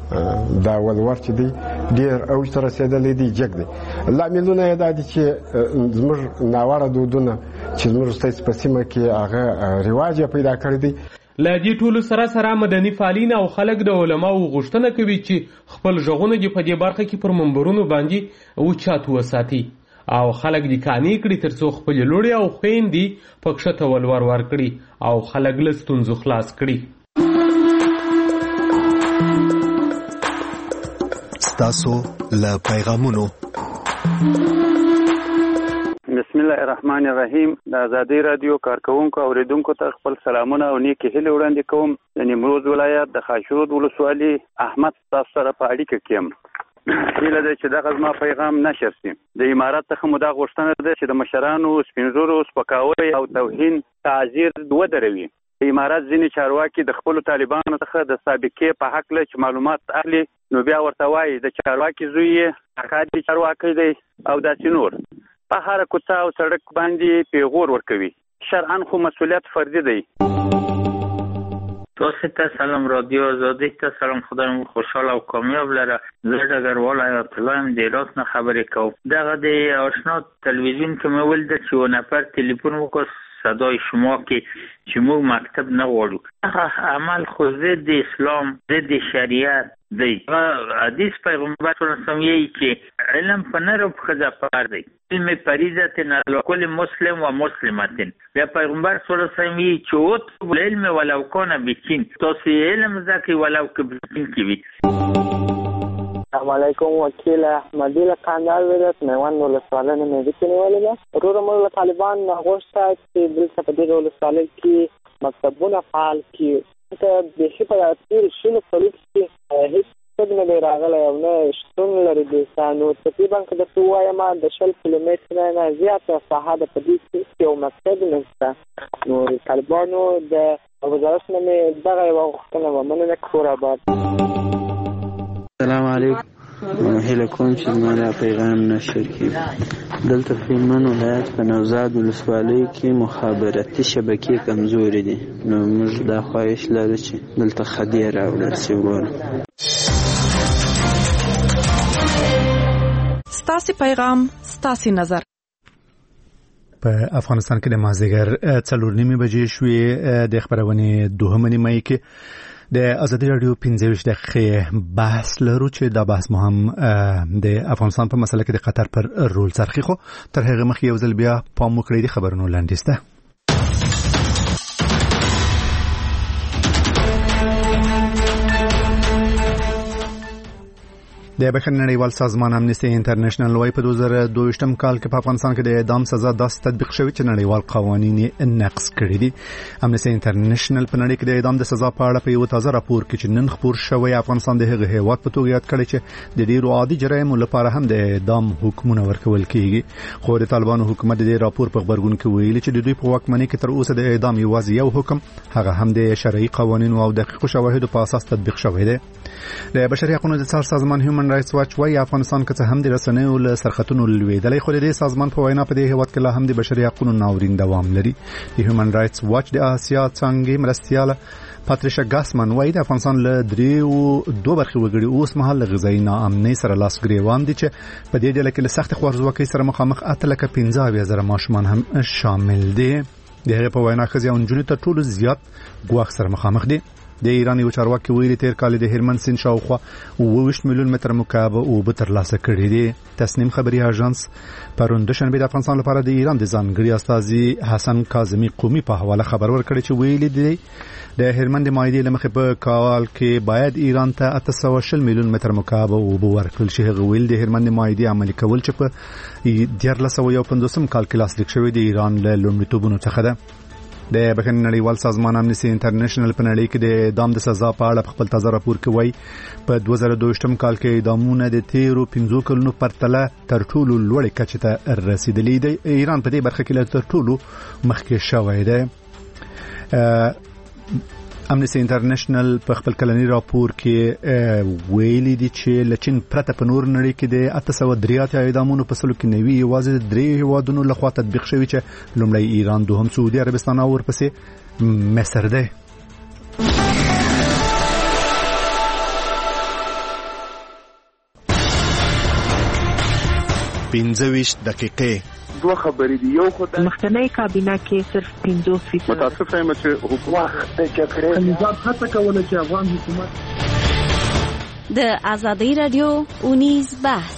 کې دا ولور چې دی ډېر اوج ته رسېدلی دی، جګ دی. لاملونه یې دا دي چې زموږ ناوړه دودونه چې زموږ په سیمه کې هغه رواج یې پیدا کړی دی. له دې ټولو سره سره مدني فعالین او خلک د علماو غوښتنه کوي چې خپل غږونه دې په دې برخه کې پر منبرونو باندې اوچات وساتي او خلک دې قانع کړي تر څو خپلې لوړې او خویندې په کښته ولور ورکړي او خلک له ستونزو خلاص کړي. ستاسو له پیغامونو. بسم الله الرحمن الرحیم. د ازادي رادیو کارکونکو او اوریدونکو ته خپل سلامونه او نیکی هیلې وړاندې کوم. د نیمروز ولایت د خاشرود ولسوالۍ احمد تاسو سره په اړیکه کې یم. هیله ده چې دغه زما پیغام نشر شي. د امارات څخه مو دا غوښتنه ده چې د مشرانو سپینزورو سپکاوی او توهین تعذیر ودروي. د امارات ځینې چارواکي د خپلو طالبانو څخه د سابقې په هکله چې معلومات اخلي، نو بیا ورته وایي د چارواکي زوی یې اکا دې چارواکی دی او داسې نور. په هره کوڅه او سړک باندې پیغور ورکوي. شرعاً خو مسئولیت فردي دی. تاسو ته سلام، رادیو آزادی ته سلام. خدای مو خوشحال او کامیاب لره. زه ډګروال حیات الله یم، د هرات نه خبرې کوم. دغه د آشنا تلویزیون کې مې ولیدل چې یو نفر تلیفون وکړ صدای شما کې چې موږ مکتب نه غواړو. هغه عمل خو ضد اسلام، ضد شریعت دی. حدیث پیغمبر صلی الله علیه وسلم یې چې علم په نر او ښځه پکار دی. علم فریضة علی کل مسلم و مسلمة. بیا پیغمبر صلی الله علیه وسلم یې چې اطلبوا العلم ولو کان بچین، تاسو علم زده کړئ ولو که بچین کې وي. السلام علیکم. وکیل احمدی له کندهار ولایت میوند ولسوالۍ نه مې وکړې ولې وروره موږ له طالبان غوښته چې دلته په دغه ولسوالۍ کې مکتبونه فعال کړي. ته بیخي په تېرو شلو کلو کې هېڅ مقصد نه دی راغلی او نه شتون لري دلته نو تقریبا که درته ووایم د شل کیلومتره نه زیاته ساحه ده په دې کې یو مقصد نشته نو طالبانو د وزارت نه مې دغه یوه غوښتنه وه مننه کور آباد سلام علیکم هیله کوم چې زما دا پیغام نشر کړي دلته فیلمن ولایت په نوزاد ولسوالۍ کې مخابراتي شبکې کمزورې دي نو موږ دا خواهش لرو چې دلته خدای راوړل شي وروره ستاسو پیغام ستاسو نظر په افغانستان کې د مازدیګر څلور نیمې بجې شوې د خبرونې دوهمه نیمه کې د ازادي رادیو پنځه ویشت دقیقې بحث لرو چې دا بحث مو هم د افغانستان په مسله کې د قطر پر رول څرخي خو تر هغه مخکې یو ځل بیا پام وکړئ د خبرونو لاندې سته د بشري نړیوال سازمان امنیستي انټرنیشنل وايي په دوه زره دوه ویشتم کال کې په افغانستان کې د اعدام سزا داسې تطبیق شوې چې نړیوال قوانین یې نقض کړي دي. امنیستي انټرنیشنل په نړۍ کې د اعدام د سزا په اړه په یو تازه راپور کې چې نن خپور شوی افغانستان د هغه هیواد په توګه یاد کړی چې د ډیرو عادي جرایمو لپاره هم د اعدام حکمونه ورکول کیږي. خو د طالبانو حکومت د راپور په خبرګون کې ویلي چې د دوی په واکمنۍ کې تر اوسه د اعدام یوازې یو حکم هغه هم د شرعي قوانینو او دقیقو شواهدو په اساس تطبیق شوی دی. د بشري حقوقو د څار سازمان هیومن رائټس واچ وايي افغانستان کې هم د رسنیو له سرختونو لویدلې خو د دې سازمان په وینا په دې هیواد کې لا هم د بشري حقوقو ناورین دوام لري. د هیومن رائټس واچ د آسیا څنګه مرستياله پاتریشا ګاسمن وايي د افغانستان له دریو دوه برخې وګړي اوس مهال غذایی ناامنۍ سره لاس ګریوان دي چې په دې ډله کې له سخت خوارځواکۍ سره مخامخ اتلکه پنځه اویا زره ماشومان هم شامل دي. د هغه په وینا ښځې او نجونې تر ټولو زیات ګواښ سره مخامخ دي. د ایران یو چارواکي ویلي تیر کال د هرمن سیند شاوخوا اووه ویشت میلیون متر مکعب اوبه ترلاسه کړي دي. تسنیم خبري اژانس پرون دوشنبه د افغانستان لپاره د ایران د ځانګړي استازي حسن کاظمي قومي په حواله خبر ورکړی چې ویلي دی د هرمن د مایدې لمخې په کال کې باید ایران ته اته سوه شل میلیون متر مکعب اوبه ورکړل شي. هغه ویل د هرمن د مایدې عملي کول چې په دیارلس سوه یو پنځوسم کال کې لاسلیک شوی د ایران له لومړیتوبونو څخه ده. د بشري نړیوال سازمان امنیستي انټرنیشنل په نړۍ کې د اعدام د سزا په اړه خپل تازه راپور کې وایي په دوه زره دوه ویشتم کال کې اعدامونه د تیرو پنځو کلونو پرتله تر ټولو لوړې کچې ته رسیدلي دي. ایران په دې برخه کې له تر ټولو مخکې شوی دی. امنیستي انټرنیشنل په خپل کلنی راپور کې ویلي دي چې لچین پرته په نور نړۍ کې د اته سوه درې اتیا اعدامونو په سلو کې نوي یوازې درې هیوادونو لخوا تطبیق شوي چې لومړی ایران، دوهم سعودي عربستان او ورپسې مصر دی. پنځه ویشت دقیقې دوه خبرې دي. یو خو د مخکنی کابینه کې صرف پنځوس فیصد متاسفه یم چې حکومت د جګړې نظام هڅه کوله چې افغان حکومت د ازادي رادیو اونیز بحث.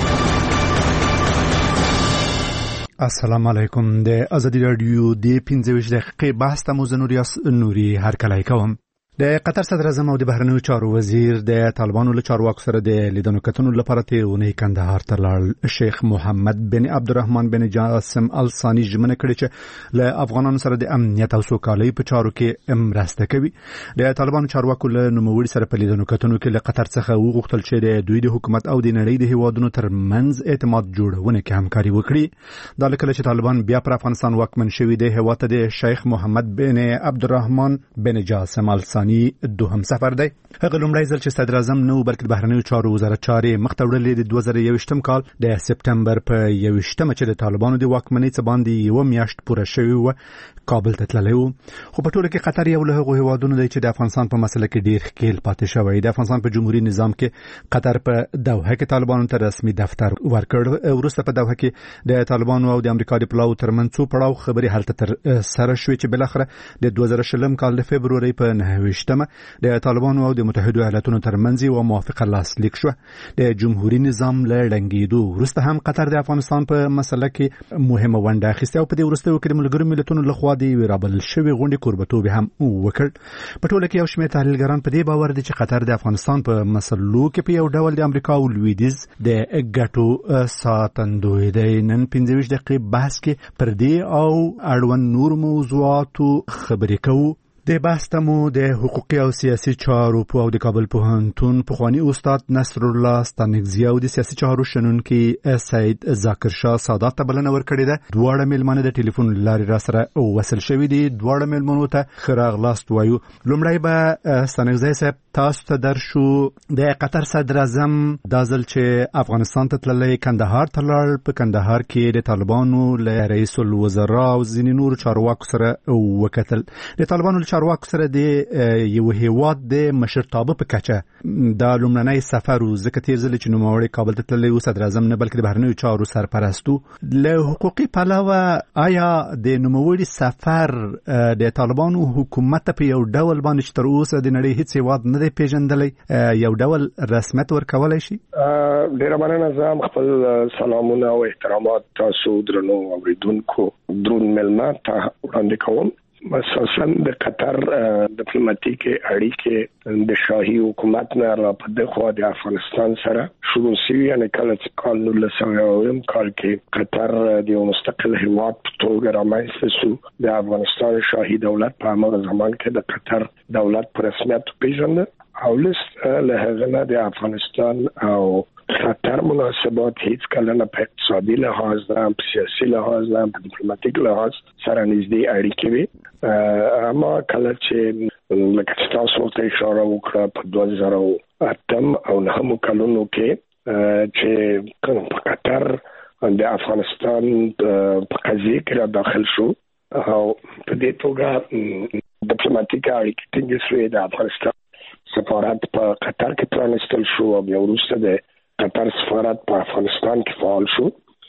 السلام علیکم. د ازادي رادیو د پنځه ویشت دقیقې بحث ته مو زنوري نوري هر کله کوم. د قطر صدر اعظم او د بهرنیو چارو وزیر د طالبانو له چارواکو سره د لیدنو کتنو لپاره تیرونی کندهار ته لاړ. شیخ محمد بن عبدالرحمن بن جاسم الثاني ژمنه کړې چې له افغانانو سره د امنیت او سوکالۍ په چارو کې مرسته کوي. د طالبانو چارواکو له نوموړي سره په لیدنو کتنو کې له قطر څخه وغوښتل چې د دوی د حکومت او د نړۍ د هیوادونو ترمنځ اعتماد جوړونه کې همکاري وکړي. دا لکه چې طالبان بیا پر افغانستان واکمن شوي د هیواد د شیخ محمد بن عبدالرحمن بن جاسم الثاني دوهم سفر دی. هغه لومړی ځل چې صدر اعظم نو بلکې بهرنیو چارو وزارت چارې مخ ته وړلې د دوه زره یوویشتم کال د سپتمبر په یوویشتمه چې د طالبانو د واکمنۍ څخه باندې یوه میاشت پوره شوې وه کابل ته تللی و. خو په ټوله کې قطر یو له هغو هیوادونو دی چې د افغانستان په مسله کې ډیر ښکیل پاتې شوی. د افغانستان په جمهوریت نظام کې قطر په دوحه کې طالبانو ته رسمي دفتر ورکړ. وروسته په دوحه کې د طالبانو او د امریکا د پلاو ترمنځ څو پړاو خبرې هلته تر سره شوې چې بالاخره د دوه زره شلم کال د فبرورۍ په نهه ویشتمه د طالبانو او د متحده ایالاتونو ترمنځ یو موافقه لاسلیک شوه. د جمهوریت نظام له ړنګېدو وروسته هم قطر د افغانستان په مسله کې مهمه ونډه اخیسته او په دې وروستیو کې د ملګرو ملتونو لخوا د یوې رابلل شوې غونډې کوربتوب هم وکړ. په ټوله کې یو شمېر تحلیلګران په دې باور دي چې قطر د افغانستان په مسلو کې په یو ډول د امریکا او لویدیځ د ګټو ساتندوی دی. نن پنځه ویشت دقیقې بحث کې پر دې او اړوند نور موضوعاتو خبرې کوو. د بحث تمو د حقوقي او سیاسي چارو په او د کابل پوهنتون پخوانی استاد نصر الله ستانکزی او د سیاسي چارو شنونکي سید ذاکر شاه سادات ته بلنه ورکړې ده. دواړه میلمانه د ټلیفون لارې را سره وصل شوي دي. دواړه میلمنو ته ښه راغلاست وایو. لومړی به ستانکزی صاحب تاسو ته درشو. د قطر صدر اعظم دا ځل چې افغانستان ته تللی کندهار ته لاړ. په کندهار کې د طالبانو له رئیس الوزرا او ځینې نورو چارواکو سره وکتل. د طالبانو چارواکو سره د یو هیواد د مشرتابه په کچه دا لومړنی سفر و، ځکه تیر ځل چې نوموړی کابل ته تللی و صدر اعظم نه بلکې د بهرنیو چارو سرپرستو. له حقوقي پلوه آیا د نوموړي سفر د طالبانو حکومت په یو ډول باندې چې تر اوسه د نړۍ هیڅ هیواد نه دی پیژندلی یو ډول رسمیت ورکولی شي؟ ډېره مننه. زه هم خپل سلامونه او احترامات تاسو درنو اورېدونکو درون میلمه ته وړاندې کوم. اساساً د قطر ډیپلوماټیک اړیکې د شاهي حکومت نه را په دغه د افغانستان سره شروع شوي. یعنې کله چې کال نولس سوه اووم کال کې قطر د یو مستقل هیواد په توګه رامنځته شو، د افغانستان شاهي دولت په هماغه زمان کې د قطر دولت په رسمیت وپېژنده او لست له هغه نه د افغانستان او قطر مناسبات هیڅ کله نه په اقتصادي لحاظ نه، په سیاسي لحاظ نه، په ډیپلوماټیک لحاظ سره نږدې اړیکې وي. اما کله چې لکه چې تاسو ورته اشاره وکړه په دوه زره اتم او نهمو کلونو کې چې په قطر د افغانستان په قضیه کې را داخل شو او په دې توګه ډیپلوماټیک اړیکې ټینګې شوې. د افغانستان سفارت په قطر کې پرانستل شو او بیا وروسته د قطر سفارت په افغانستان کې فعال شو.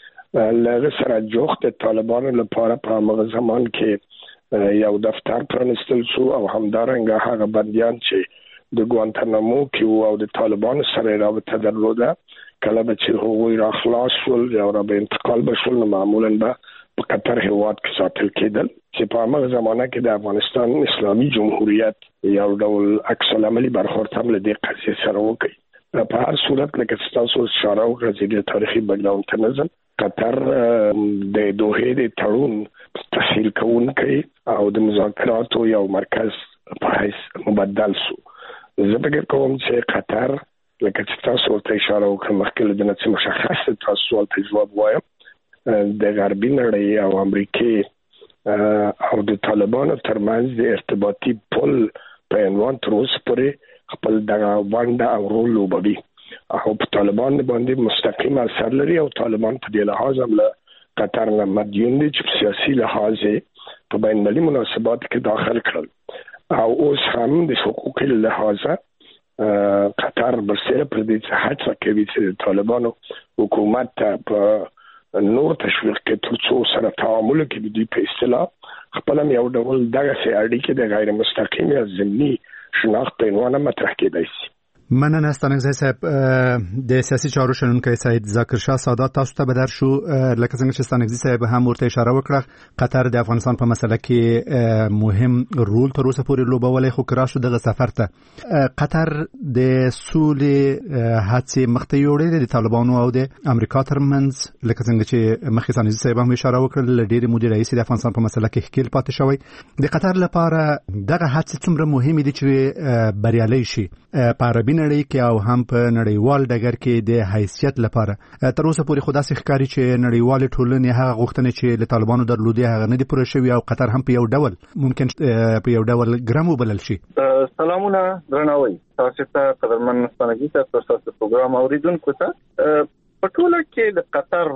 له سره جوخت د طالبانو لپاره په هغه زمان کې یو دفتر پرانستل شو او همدارنګه هغه بندیان چې د ګوانتانامو کې او د طالبانو سره رابطه درلوده کله به چې هغوی را خلاص شول یا را به انتقال بشول نو معمولا به په قطر هیواد کې ساتل کېدل چې په هغه زمانه کې د افغانستان اسلامي جمهوریت یو ډول عکس العملي برخورد هم له دې قضیې سره وکړي. په هر صورت لکه چې تاسو اشاره وکړه د تاریخي بدلون ته نظر قطر د دوحې د تړون تسهیل کوونکی او د مذاکراتو یو مرکز په حیث مبدل شو. زه فکر کوم چې قطر لکه چې تاسو ورته اشاره وکړه مخکې له دې نه چې مشخص تاسو سوال ته جواب وایم د غربي نړۍ او امریکې او د طالبانو ترمنځ د ارتباطي پل په عنوان تر اوسه پورې خپل دغه ونډه او رول لوبوي او په طالبان باندې مستقیم اثر لري او طالبان په دې لحاظ هم له قطر نه مدیون دي چې سیاسي لحاظ په بین المللي مناسبات کې داخل کړل او اوس هم د حقوقي لحاظ قطر برسره پر دې چې هڅه کوي چې طالبانو حکومت په نور تشویق کې تر څو سره تعامل کې د دې په اصطلاح خپل یو ډول دغه سي اړیکې د غیر مستقیم یا ضمني شناخت په عنوان مطرح کېدای شي. مننه ستانکزی صاحب. د سیاسي چارو شنونکی سید ذاکر شاه سادات تاسو ته بدر شو. لکه څنګه چې ستانکزی صاحب هم ورته اشاره وکړه قطر د افغانستان په مسله کې مهم رول تر اوسه پورې لوبولی خو کرا شو دغه سفر ته قطر د سولې هڅې مخته یوړې د طالبانو او د امریکا ترمنځ. لکه څنګه چې مخکې ستانکزی صاحب هم اشاره وکړه له ډېرې مودې راهیسې د افغانستان په مسله کې ښکیل پاتې شوی. د قطر لپاره دغه هڅې څومره مهمې دي چې بریالۍ شي په عربي نړۍ کې او هم په نړیوال ډګر کې د حیثیت لپاره؟ تر اوسه پورې خو داسې ښکاري چې نړیوالې ټولنې هغه غوښتنې چې له طالبانو درلودې هغه نه دي پوره شوي او قطر هم په یو ډول ممکن په یو ډول ګرم وبلل شي. سلامونه درناوی تاسو ته قدرمن ستانکزی صاحب تاسو ته پروګرام اوریدونکو ته په ټوله کې د قطر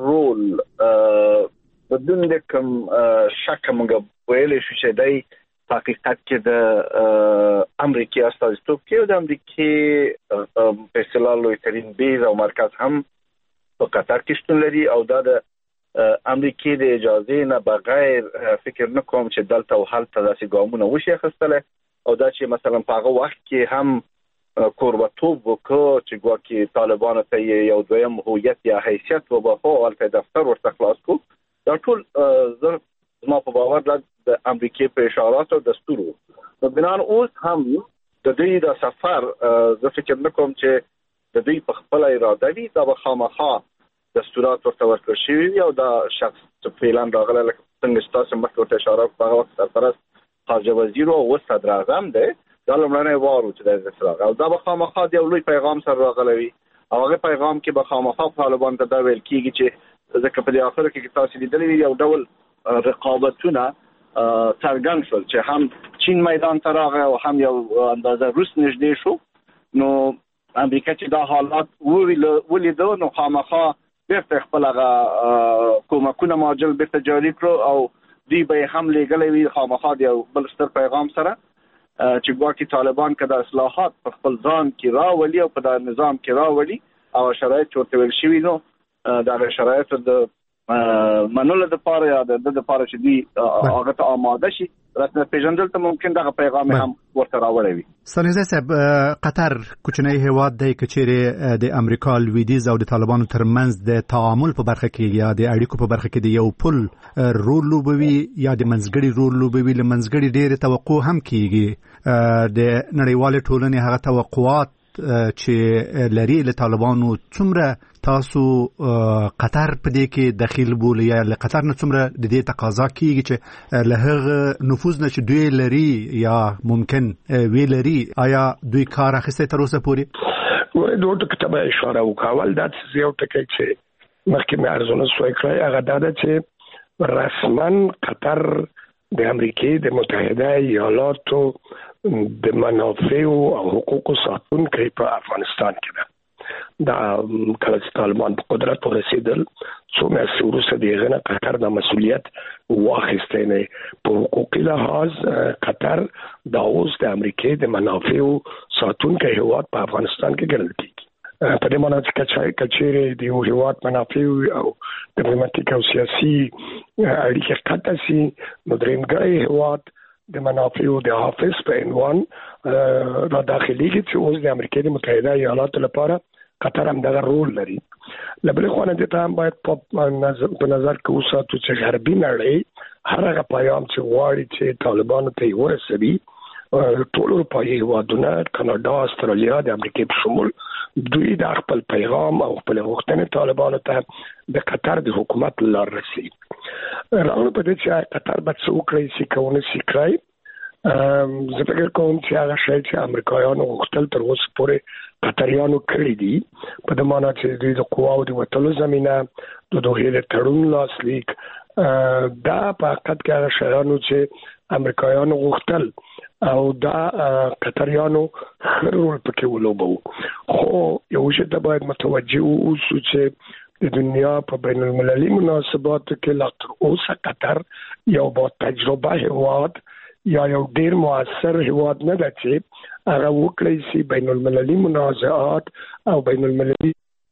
رول بدون د کوم شک موږ ویلې شو چې دای په حقیقت کې د امریکای استازیتوب کې او د امریکای په اصطلاح لوی ترين بیز او مرکز هم په قطر کې شتون لري او دا د امریکای د اجازه نه بغیر فکر نه کوم چې دلته او هلته داسې ګامونه وشي اخیستل او دا چې مثلا په هغه وخت کې هم کوربتوب وکړو چې ګواکې طالبانو ته یو دویم هویت یا حیثیت وبخو او هلته دفتر ورته خلاص کو دا ټول زه زما په باور د امریکای په اشارات او دستور نو بنان اوس هم د دې د سفر زه فکر نه کوم چې د دې په خپل اراده وي دا به خامخا دستورات ورته ورکړل شوي او دا شخص چې فعلا راغلی لکه څنګه چې تاسو مخکې ورته اشاره په هغه وخت سرپرست خارجه وزیر او صدر اعظم دی دا لمړنی وارو چې د اسراغ او دا به خامخا د یو لوی پیغام سره راغلی او هغه پیغام کې به خامخا طالبان ته دا ویل کیږي چې ځکه په دې اخر کې تاسو لیدلې یو ډول رقابتونه څرګند شول چې هم چین میدان ته راغی او هم یو اندازه روس نږدې شو نو امریکا چې دا حالات ولیدو نو خامخا بیرته خپل هغه کومکونه ماجل بیرته جاری کړو او دوی به هم لېږلی وي خامخا د یو بل ستر پیغام سره چې ګواکې طالبان که د اصلاحات په خپل ځان کې راولي او په دا نظام کې راولي او شرایط چې ورته ویل شوي نو د هغه شرایطو د منلو دپاره یا د ده دپاره چې دوی هغه ته آماده شي رسمیت پېژندل ته ممکن دغه پیغام هم ورته راوړی وي. ستانیزی صاحب قطر کوچنی هیواد دی که چیرې د امریکا لویدیځ او د طالبانو ترمنځ د تعامل په برخه کې یا د اړیکو په برخه کې د یو پل رول لوبوي یا د منځګړي رول لوبوي له منځګړي ډېرې توقع هم کیږي د نړیوالې ټولنې هغه توقعات چې لري له طالبانو څومره تاسو قطر په دې کې دخیل بولي یا له قطر نه څومره د دې تقاضا کیږي چې له هغه نفوذ نه چې دوی لري یا ممکن وی لري آیا دوی کار اخیستی تر اوسه پورې؟ وایي دوه ټکو ته به اشاره وکول دا چې یو ټکی چې مخکې مې ارزونه سوی کړی هغه دا ده چې رسما قطر د امریکې د متحده ایالاتو د منافع او حقوقو ساتونکی په افغانستان کې ده. دا کله چې طالبان په قدرت ورسېدل څو میاشتې وروسته د هغه نه قطر د مسؤلیت واخیستی نه په حقوقي لحاظ قطر دا اوس د امریکې د منافعو ساتونکی هیواد په افغانستان کې ګڼل کېږي. په دې معنی چې کچېرې د یو هیواد منافع او ډیپلوماټیک او سیاسي اړیکې قطع شي نو درېیمګړی هیواد د منافعو د حافظ په عنوان را داخليږي چې اوس د امریکا متحده ایالاتو لپاره قطر هم دغه رول لري. له بلې خوا نه دې ته هم باید په نظر کې وساتو چې غربي نړۍ هر هغه پیغام چې غواړي چې طالبانو ته یې ورسوي ټول اروپایي هیوادونه کاناډا استرالیا د امریکا په شمول دوی د خپل پیغام او خپل غوښتنې طالبانو ته د قطر د حکومت لار رسي. راغلو په دې چې قطر به څه وکړي چې کونه سي کړی زه فکر کوم چې هغه شی چې امریکایانو غوښتل تر اوسه پورې قطریانو کړی دي په دې معنی چې دوی د قواو د وټلو زمينه د دوه له تړون لاسلیک دا په حقیقت کې هغه شیانو چې امریکایانو غوښتل او دا قطریانو رول پکې ولوبو. خو یو شی ته باید متوجه اوسو چې د دنیا په بین المللي مناسباتو کې لا تر اوسه قطر یو با تجربه هیواد یا یو ډیر موثر هیواد نه ده چې هغه وکړي چې بین المللي منازعات او بین المللي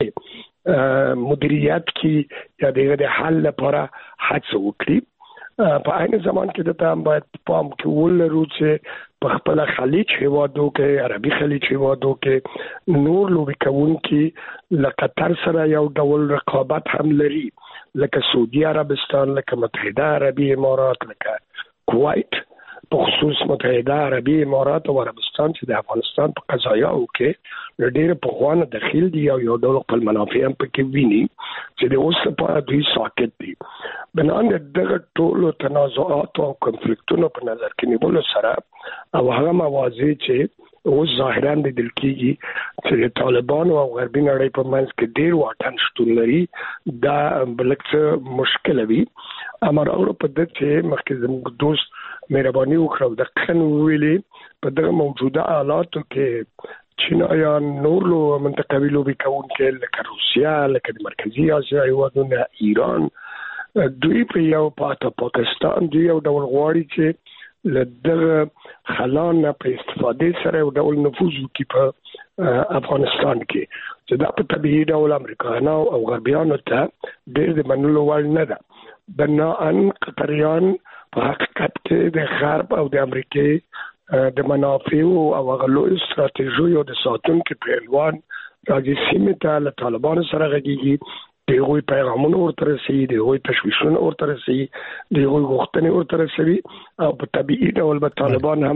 مدیریت کې یا د حل لپاره هڅه وکړي. په عین زمان کې د تام باید پام کې ولرو چې په خپل خلیج هیوادو کې عربي خلیج هیوادو کې نور لوبي کوونکي له قطر سره یو ډول رقابت هم لري لکه سعودي عربستان لکه متحده عربي امارات لکه کویت په خصوص متحده عربي امارات او عربستان چې د افغانستان په قضایاو کې ډېر په خوانه داخل دي او یو ډول خپل منافع هم پکې ویني چې د اوس لپاره دوی ساکت دي. بنان دغه ټولو تنازعات او کنفلیکټونو په نظر کې نیولو سره او هغه موازی چې اوس ظاهرا د دل کېږي چې طالبان او غربي نړۍ په منځ کې ډېر واټن شتون لري دا بلکې مشکل وي. امر اورو په دې چې مخکې زموږ دوست مهرباني وکړو د قن ویلې په دغه موجوده حالاتو کې چینایان نور لو منطقوي لوبي کوونکي لکه روسیا لکه د مرکزی اسیا هیوادونه ایران دوی په یو پاته پاکستان دوی یو ډول غواړي چې لدغه خلان په استفادې سره یو ډول نفوذ وکړي په افغانستان کې چې دا په طبيعي ډول امریکایانو او غربیانو ته ډېر د منلو وړ نه ده. بناءً قطریان په حقیقت کې د غرب او د امریکای د منافعو او غلو استراتیژیو د ساتونکو په عنوان راځي سیمه ته له طالبانو سره غږیږي د هغوی پیغامونه ورته رسي د هغوی تشویشونه ورته رسي د هغوی غوښتنې ورته رسوي او په طبیعي ډول به طالبان هم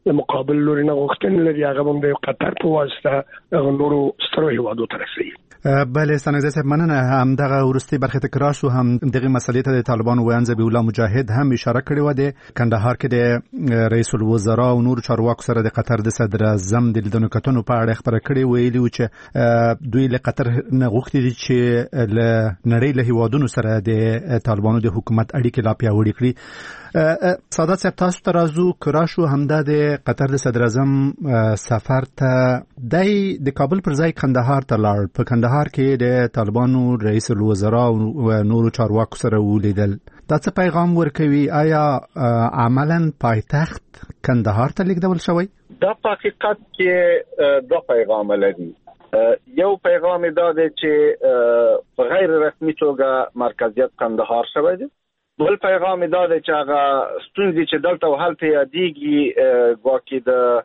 د مقابل لوري نه غوښتنې لري هغه هم د قطر په واسطه نورو سترو هیوادو ته رسوي. بله ستانګزی صاحب مننه. همدغه وروستي برخې تکرار شو هم دغه مسلې ته د طالبانو ویان ذبیح الله مجاهد هم اشاره کړې و د کندهار کې د رئیس الوزرا او نور چارواکو سره د قطر د صدر اعظم د لیدنو کتنو په اړه خبره کړې ویلي و چې دوی له قطر نه غوښتي دي چې له نړۍ له هیوادونو سره د طالبانو د حکومت اړیکې لا پیاوړې کړي. سادات صاحب تاسو ته راځو کرا شو همدا د قطر د صدر اعظم سفر ته دای د کابل پر ځای کندهار ته لاړ. په کندهار کې د طالبانو رئیس الوزرا او نورو چارواکو سره ولیدل. دا څه پیغام ورکوي؟ آیا عملاً پایتخت کندهار ته لیږدول شوی؟ دا په حقیقت کې دوه پیغام لري. یو پیغام دا دی چې په غیر رسمي توګه مرکزیت کندهار شوی دی. بل پیغام دا دی چې هغه ستونزې چې دلته او هلته یادېږي ګواکې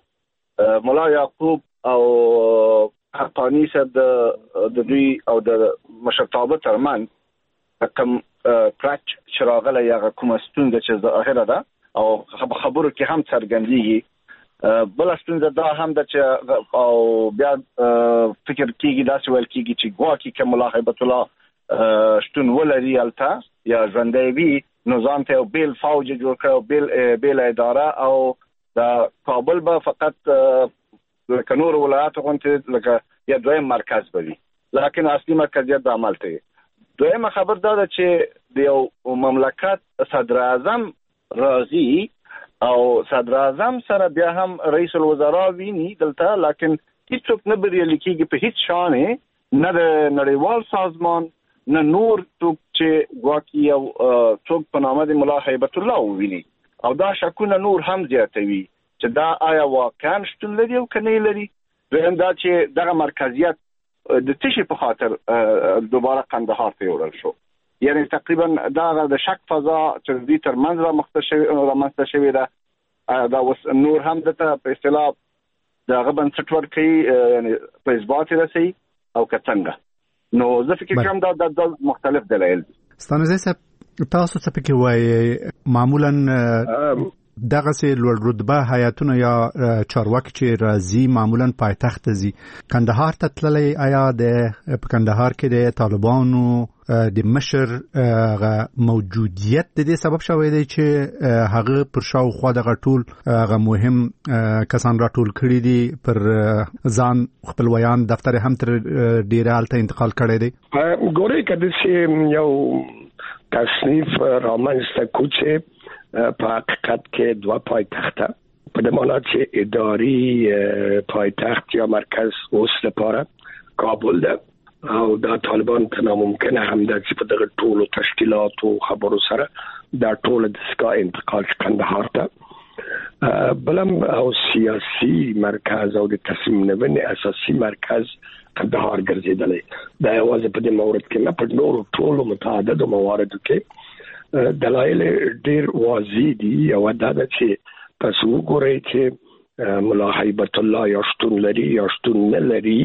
د ملا یعقوب او حقانی صاحب د دوی او د مشرتابه ترمنځ کوم کراچ شراغله یا کومه ستونزه چې ظاهره ده او خبرو کې هم څرګندېږي. بل ستونزه دا هم ده چې او بیا فکر کېږي داسې ویل کېږي چې ګواکې که ملا هیبت الله شتون ولري هلته یا ژوندی وي نو ځان ته یو بیل فوج جوړ کړی او بیل بیل اداره او د کابل به فقط لکه نور ولایاتو غوندې لکه یا دویم مرکز به وي لکن اصلي مرکزیت به عمل ته. دویمه خبر دا ده چې د یو مملکت صدر اعظم راځي او صدر اعظم سره بیا هم رئیس الوزرا ویني دلته لکن هیڅوک نه بریالي کېږي په هیڅ شانې نه د نړیوال سازمان نه نور څوک چې ګواکې یو څوک په نامه د ملا هیبت الله وویني او دا شکونه نور هم زیاتوي چې دا آیا واقعا شتون لري او که نه لري. دویم دا چې دغه مرکزیت د تشي په خاطر دوباره کندهار ته وړل شو. یعنی تقریبا دا د شک فضا چې دوی ترمنځ رامنځته شوې ده دا اوس نور هم دته په اصطلاح دغه بنسټ ورکوي یعنی په اثبات رسي او که څنګه. نو زه فکر کوم دا د مختلف دلایل دي. ستانزی صاحب تاسو څه پکې وایي معمولا دغه سي لوړ رتبه حیاتونه یا چارواکي چې راځي معمولا پایتخت ځي کندهار ته تللی آیا د کندهار کې د طالبانو د مشر موجودیت د دې سبب شوی دی چې هغه پر شاوخوا دغه ټول هغه مهم کسان راټول کړي دي پر ځان خپلویان دفتر هم تر ډیره الته انتقال کړي دي؟ ګورې کده چې یو تصنیف رامنځته کوڅه په حقیقت کې دوه پایتخته په دې معنی چې اداري پایتخت یا مرکز اوس لپاره کابل ده او دا طالبان ته ناممکنه هم ده چې په دغه ټولو تشکیلات او خبرو سره دا ټول د سکا انتقال کندهار ته بلم او سیاسي مرکز او د تصمیم نیونې اساسي مرکز کندهار ګرځیدلی دا یوازې په دې مورد کې نه په نورو ټولو متعددو مواردو کې دلایل ډیر واضح دي او دا چې تاسو وګورئ چې ملا هیبت الله یا شتون لري یا شتون نه لري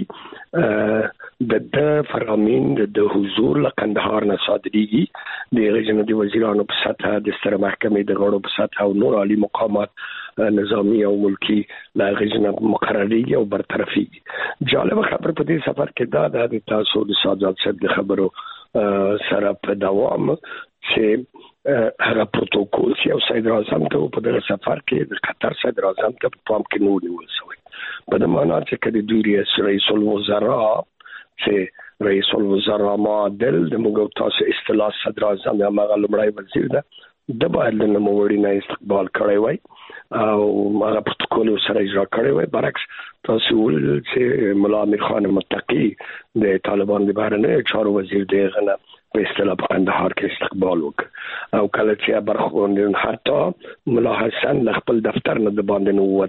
د د فرامین د حضور له کندهار نه صادریږي د رئیس د وزیرانو په سطح د ستر محکمې د غړو په سطح او نور عالی مقامات نظامی او ملکی لا غزنه مقرریږي او برطرفيږي. جالب خبر په دې سفر کې دا د تاسو د سادات صاحب د خبرو سره په دوام چې هغه پروتوکول چې او صدر اعظم ته په دغه سفر کې د قطر صدر اعظم ته په پام کې نور نیول شوی په دې معنی چې کله دوی رئیس الوزرا چې رئیس الوزرا معادل د موږ تاسو اصطلاح صدر اعظم یا مغل لمړی وزیر ده د باید له نوموړي نه استقبال کړی وای او هغه پروتوکول سره اجرا کړی وای. برعکس تاسو ول چې مولا امیر خان متقی د طالبان د بهرنیو چارو وزیر دی غنه په اصطلاح په کندهار کې استقبال وکړ او کله چې برخوندین حتی مولا حسن ل خپل دفتر نه د باندې نو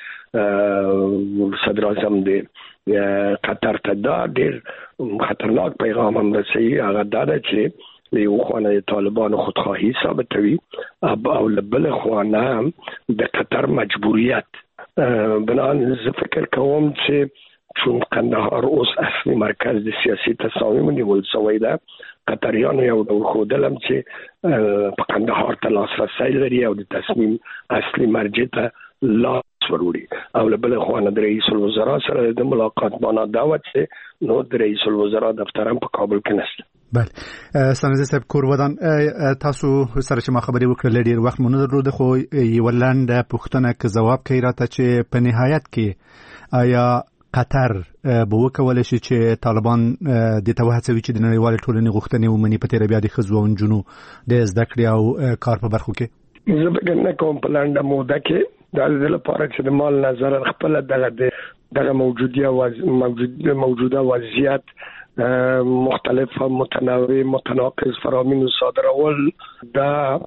وتلی صدر اعظم دی قطر ته دا ډیر خطرناک پیغام هم رسي هغه دا چې له خوانه طالبانو خودخواهی ثابتوي او بل خوانه د قطر مجبوریت بنان زه فکر کوم چې چون کندهار اوس اصلي مرکز د سیاسي تصامیم نیول شوی ده قطریانو یو ډول خودلم چې په کندهار ته لاسرسی لري او د تصمیم اصلي مرجع ته لاس وروړي او له بل خوا نه د رئیس الوزرا سره د ملاقات معنا دعوت نو د رئیس الوزرا دفتر هم په کابل کې نشته. بله سنځ صاحب کور ودان تاسو سره چې ما خبرې وکړې ډیر وخت مونږ درلود خو یو لاند پښتنه ک جواب کوي راته چې په نهایت کې آیا قطر به وکول شي چې طالبان د توهڅوي چې د نړیوال ټولنې غوښتنې ومني په تیر بیا د خزو ونجونو د زده کړې او کار په برخو کې زه به نه کوم پلان د موده کې د دې لپاره چې د مال نظر خپل دغه دغه موجوده موجود موجوده وضعیت مختلف متنوع متناقض فرامین صادرول دا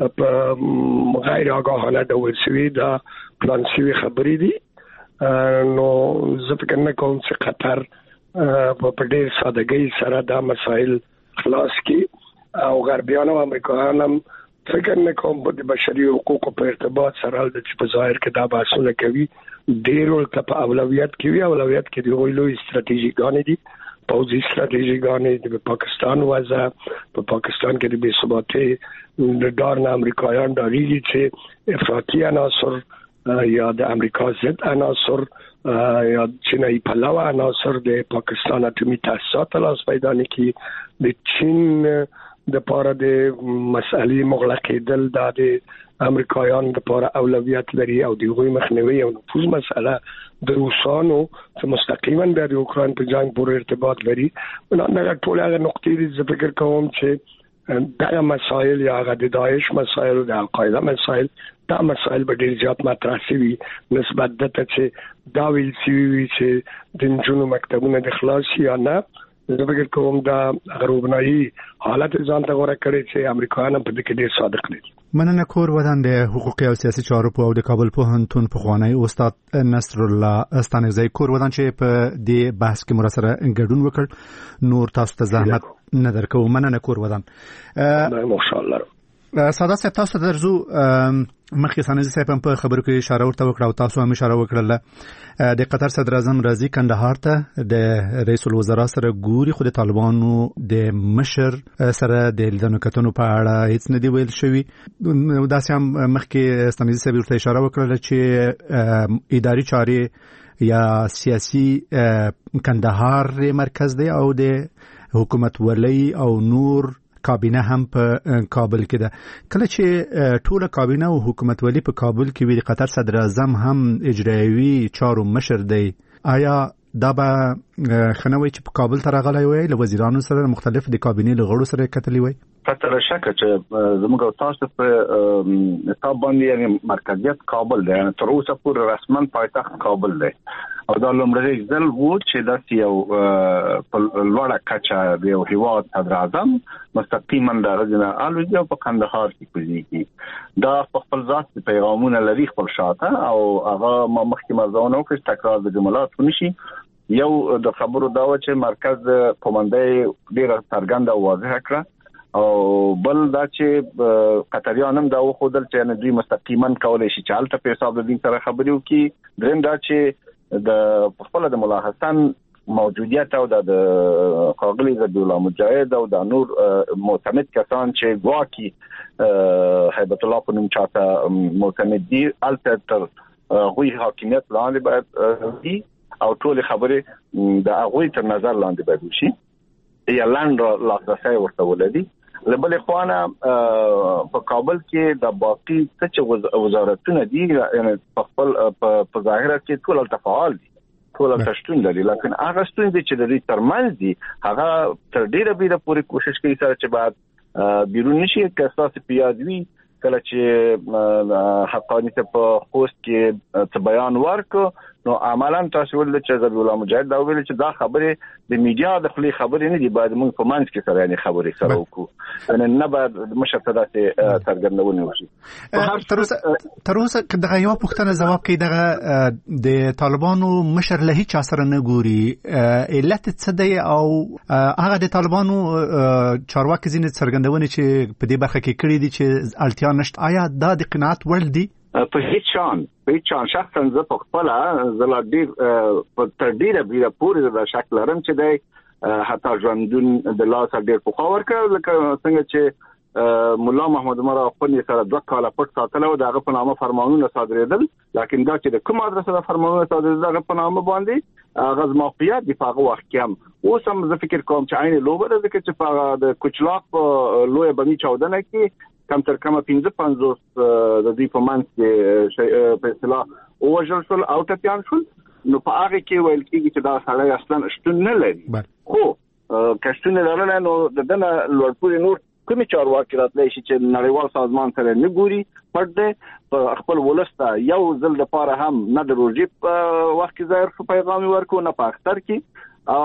غیر آگاهانه ډول شوی دا پلان شوی خبرې دي. نو زه فکر نه کوم چې قطر په ډېر سادهګۍ سره دا مسایل خلاص کړي او غربیان او امریکایان هم فکر نه کوم د بشري حقوقو په ارتباط سره د چې په ظاهر کې دا بحثونه کوي. ډېر ورته په اولویت کې وي اولویت کې د غوښلو استراتیژیګانې دي پوځي استراتیژیګانې د پاکستان وضع په پاکستان کې د بې ثباتۍ د ډار نه امریکایان ډاریږي چې افراطي عناصر یا د امریکا ضد عناصر یا چینایي پلوه عناصر د پاکستان اټومي تاسیسات لاس پیدا نه کړي. د چین د پاره د مسالې مغلقېدل د امریکایان د پاره اولویت لري او د غوي مخنیوي او نفوذ مسله د روسانو چې مستقیما د اوکران په جنگ پورې ارتباط لري. نو دا ټول هغه نقطې دي چې فکر کوم چې دا مسایل یا د داعش مسایل او د القاعده مسایل دا مسایل به ډیر زیات مطرح شي نسبت د ته چې دا ویل شي چې د جنونو مکتبونه د خلاص یا نه. زه فکر کوم دا غروبنایي حالت ځان ته غوړه کړی چې امریکایان په دې کې ډیر صادق دي. مننه کور ودان د حقوقي او سیاسي چارو په او د کابل پوهنتون په خوانی استاد نصر الله استانزی کور ودان چې په دې بحث کې مرسره ګډون وکړ نور تاسو ته زحمت نه درکو. مننه کور ودان ماشاءالله. ساده صاحب تاسو درځو مخکې سنځي صاحب په خبرو کې اشاره ورته وکړه او تاسو هم اشاره وکړه د قطر صدر اعظم راځي کندهار ته د رئیس الوزرا سره ګوري خو د طالبانو د مشر سره د لیدنو کتنو په اړه هیڅ نه دی ویل شوی. داسې هم مخکې سنځي صاحب ورته اشاره وکړه چې اداري چارې یا سیاسي کندهار مرکز دی او د حکومت ولی او نور کابینه هم په کابل کې ده. کله چې ټوله کابینه او حکومت ولی په کابل کې وي د قطر صدر اعظم هم اجرایوي چارو مشر دی آیا دا به خنوي چې په کابل ته راغلی وي له وزیرانو سره مختلف د کابینې له غړو سره کتلی وي؟ پته شکه چې زموږ تاسو په تاب باندې یعنی مرکزیت کابل دی تر اوسه پورې رسما پایتخت کابل دی او دا لومړی ځل وو چې د یو په لوړه کچه د یو هیواد صدر اعظم مستقیما د غزنه الوزي او په کندهار کې کوي. دا په خپل ذات پیغامونه لري خپل شاته او هغه ما مخکې مرزونه وکړ تکرار د جملات ونشي. یو د خبرو دا و چې مرکز قومندې ډیره څرګنده او واضحه کړه او بل دا چې قطریان هم دا وخدل چې دوی مستقیما کولای شي چې حالت په حساب د دین سره خبرې وکړي. دریم دا چې د خپل د ملا حسن موجودیت او د قاغلی عبد الله مجاهد او د نور معتمد کسان چې ګواکي هیبت الله په نوم چاته معتمد دي التر غوی حاکمیت لاندې باید دي او ټول خبرې د هغه تر نظر لاندې باید وشي. اعلان را لاسرسي ورته ولدي. لبل اخوانه په کابل کې د باقي څه وزارتونه دي یعنی په خپل په ظاهره کې ټول التفاعل دي ټول تشتون لري لکه هغه ستونزې چې د دې ترمنځ دي هغه تر ډیره به د پوری کوشش کوي سره چې بعد بیرون نشي که اساس پیادوي کله چې حقانیت په خوست کې څه بیان ورکو نو عملاً تاسو ول چې عبد الله مجاهد دا ویل چې دا خبره د میډیا د خپل خبرې نه دی باید موږ په منځ کې سره نه خبرې سره وکړو ان نه بعد مشتتات څرګندونه وشي. تر اوسه دغه یو پوښتنه جواب کوي دغه د طالبانو مشر له هیڅ اثر نه ګوري علت څه دی او هغه د طالبانو چارواکي ځینې څرګندونه چې په دې برخه کې کړی دي چې التیا نشته آیا دا د قناعت وړ دي؟ په هیڅ شان په هیڅ شان شخصا زه په خپل زلا ډیر په تر ډیره بیره پورې د شکل لرم چې د حتی ژوندون د لاس ډیر په خاور کړ لکه څنګه چې مولا محمد عمر خپل سره دوه کاله پټ ساتل او دغه په نامه فرمانونه صادرېدل، لکن دا چې د کوم ادرسه د فرمانونه صادرېدل دغه په نامه باندې غاز مافیا د پاغه وخت کې هم اوس هم زه فکر کوم چې عین لوبه ده چې په د کوچلاق په لوی بمی چودنه کې کم تر کم پنځه پنځوس د دې په منځ کې په اصطلاح اوجل شول او ټپيان شول. نو په هغه کې ویل کېږي چې دا سړی اصلا شتون نه لري، خو کشتون لرل نو د دنه لوړپوري نور کومې چارواکي راتلی شي چې نړیوال سازمان سره نه ګوري، پټ دی خپل ولسته یو ځل د پاره هم نه د روژې په وخت کې ظاهر شو پیغام ورکو، نه په اختر کې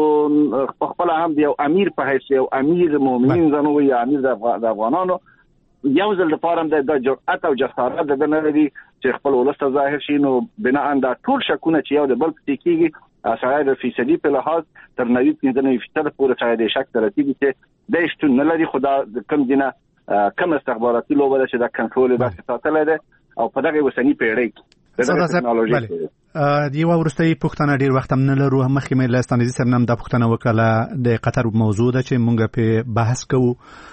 او په خپل هم د یو امیر په حیث یو امیر مؤمنین زنو یا امیر د افغانانو یو ځل د پاره هم د جرأت او جسارت د نه لري چې خپل ولسته ظاهر شي. نو بنا ان دا ټول شکونه چې یو د بل څخه کېږي اساس د فیصدي په لحاظ تر نوي پنځه فیصد پورې شاید شک ترتیبي چې د شتون نه لري، خدا د کم دینه کم استخباراتي لوبه ده چې د کنټرول د ساتل ده او په دغه وسنی پیړۍ کې د ټکنالوژي دی یو ورستۍ پښتنه ډیر وخت هم نه لرو. مخکې مې لاستانیزي سره نم د پښتنه وکړه د قطر موضوع ده چې مونږ په بحث کوو.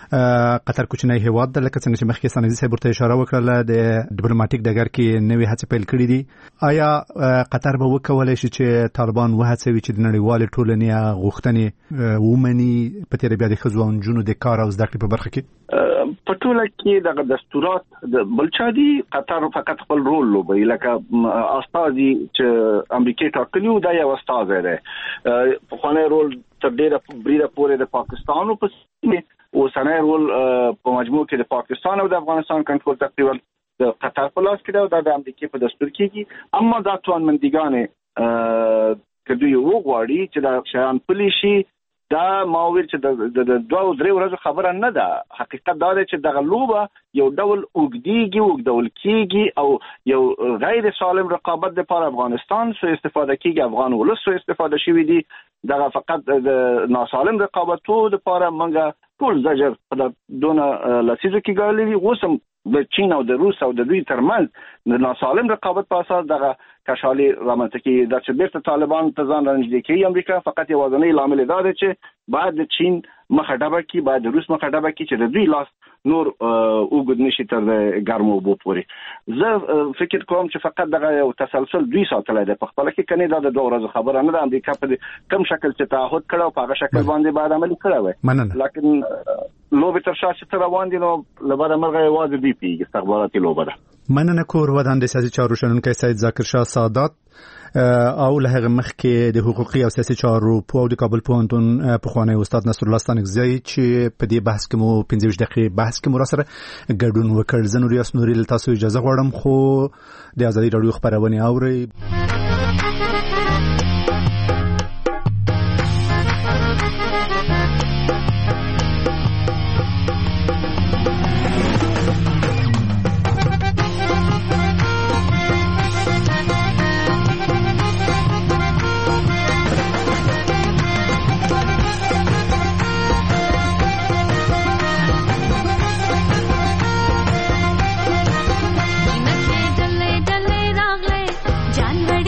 قطر کوچنی هیواد ده، لکه څنګه چې مخکې ستانیزي سره ورته اشاره وکړه د ډیپلوماټیک ډګر کې نوې هڅې پیل کړې دي. آیا قطر به وکولای شي چې طالبان وهڅوي چې د نړیوال ټولنې غوښتنې ومني په تیر بیا د ښځو او نجونو د کار او زده کړې په برخه کې؟ په ټوله کې د دستورات د بلچادي قطر فقط خپل رول لوبي، لکه استازي چې امریکای ټاکلیو دا یو استازی دی. په خوانه رول تر ډیره بریده پورې د پاکستان او په اوسنۍ رول په مجموع کې د پاکستان او د افغانستان کنټرول تقریبا د قطر په لاس کې دی او د امریکای په دستور کې. اما دا توانمندګانې کدی یو غواړي چې دا شیان پلی شي، دا ماویل چې د دوه او درې ورځې خبره نه ده. حقیقت دا دی چې دغه لوبه یو ډول اوږدیږي اوږدول کېږي او یو غیر سالم رقابت لپاره افغانستان سو استفاده کېږي، افغان ولس سو استفاده شوي دي. دغه فقط د ناسالم رقابتو لپاره موږ ټول زجر په دونه لسیزو کې ګاللي دي. اوس هم د چین او د روس او د دوی ترمنځ د ناسالم رقابت په اساس دغه کشالي رامنځته کېږي. دا چې بیرته طالبان ته ځان رانږدې کوي امریکا فقط یوازینی لامل دا دی چې باید د چین مخه ډبه کړي، باید د روس مخه ډبه کړي چې د دوی لاس نور اوږد نشي تر ګرمو اوبو پورې. زه فکر کوم چې فقط دغه یو تسلسل دوی ساتلی دی په خپله کې، کنې دا د دوه ورځو خبره نه ده. امریکا په کم شکل چې تعهد کړی او په هغه شکل باندې باید عملي کړی وی، لکن لوبې تر شا چې ته روان دي نو له بده مرغه یوازې دوی پوهېږي استخباراتي لوبه ده. مننه کور ودان د سیاسي چارو شنونکی سید ذاکر شاه سادات او له هغه مخکې د حقوقي او سیاسي چارو په او د کابل پوهنتون پخوانی استاد نصر الله ستانکزی چې په دې بحث کې مو پنځه ویشت دقیقې بحث کې مو را سره ګډون وکړ. زه نور یاس نوري له تاسو اجازه غواړم خو د ازادي راډیو خبرونه اورئ. जानवर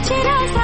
چې راځه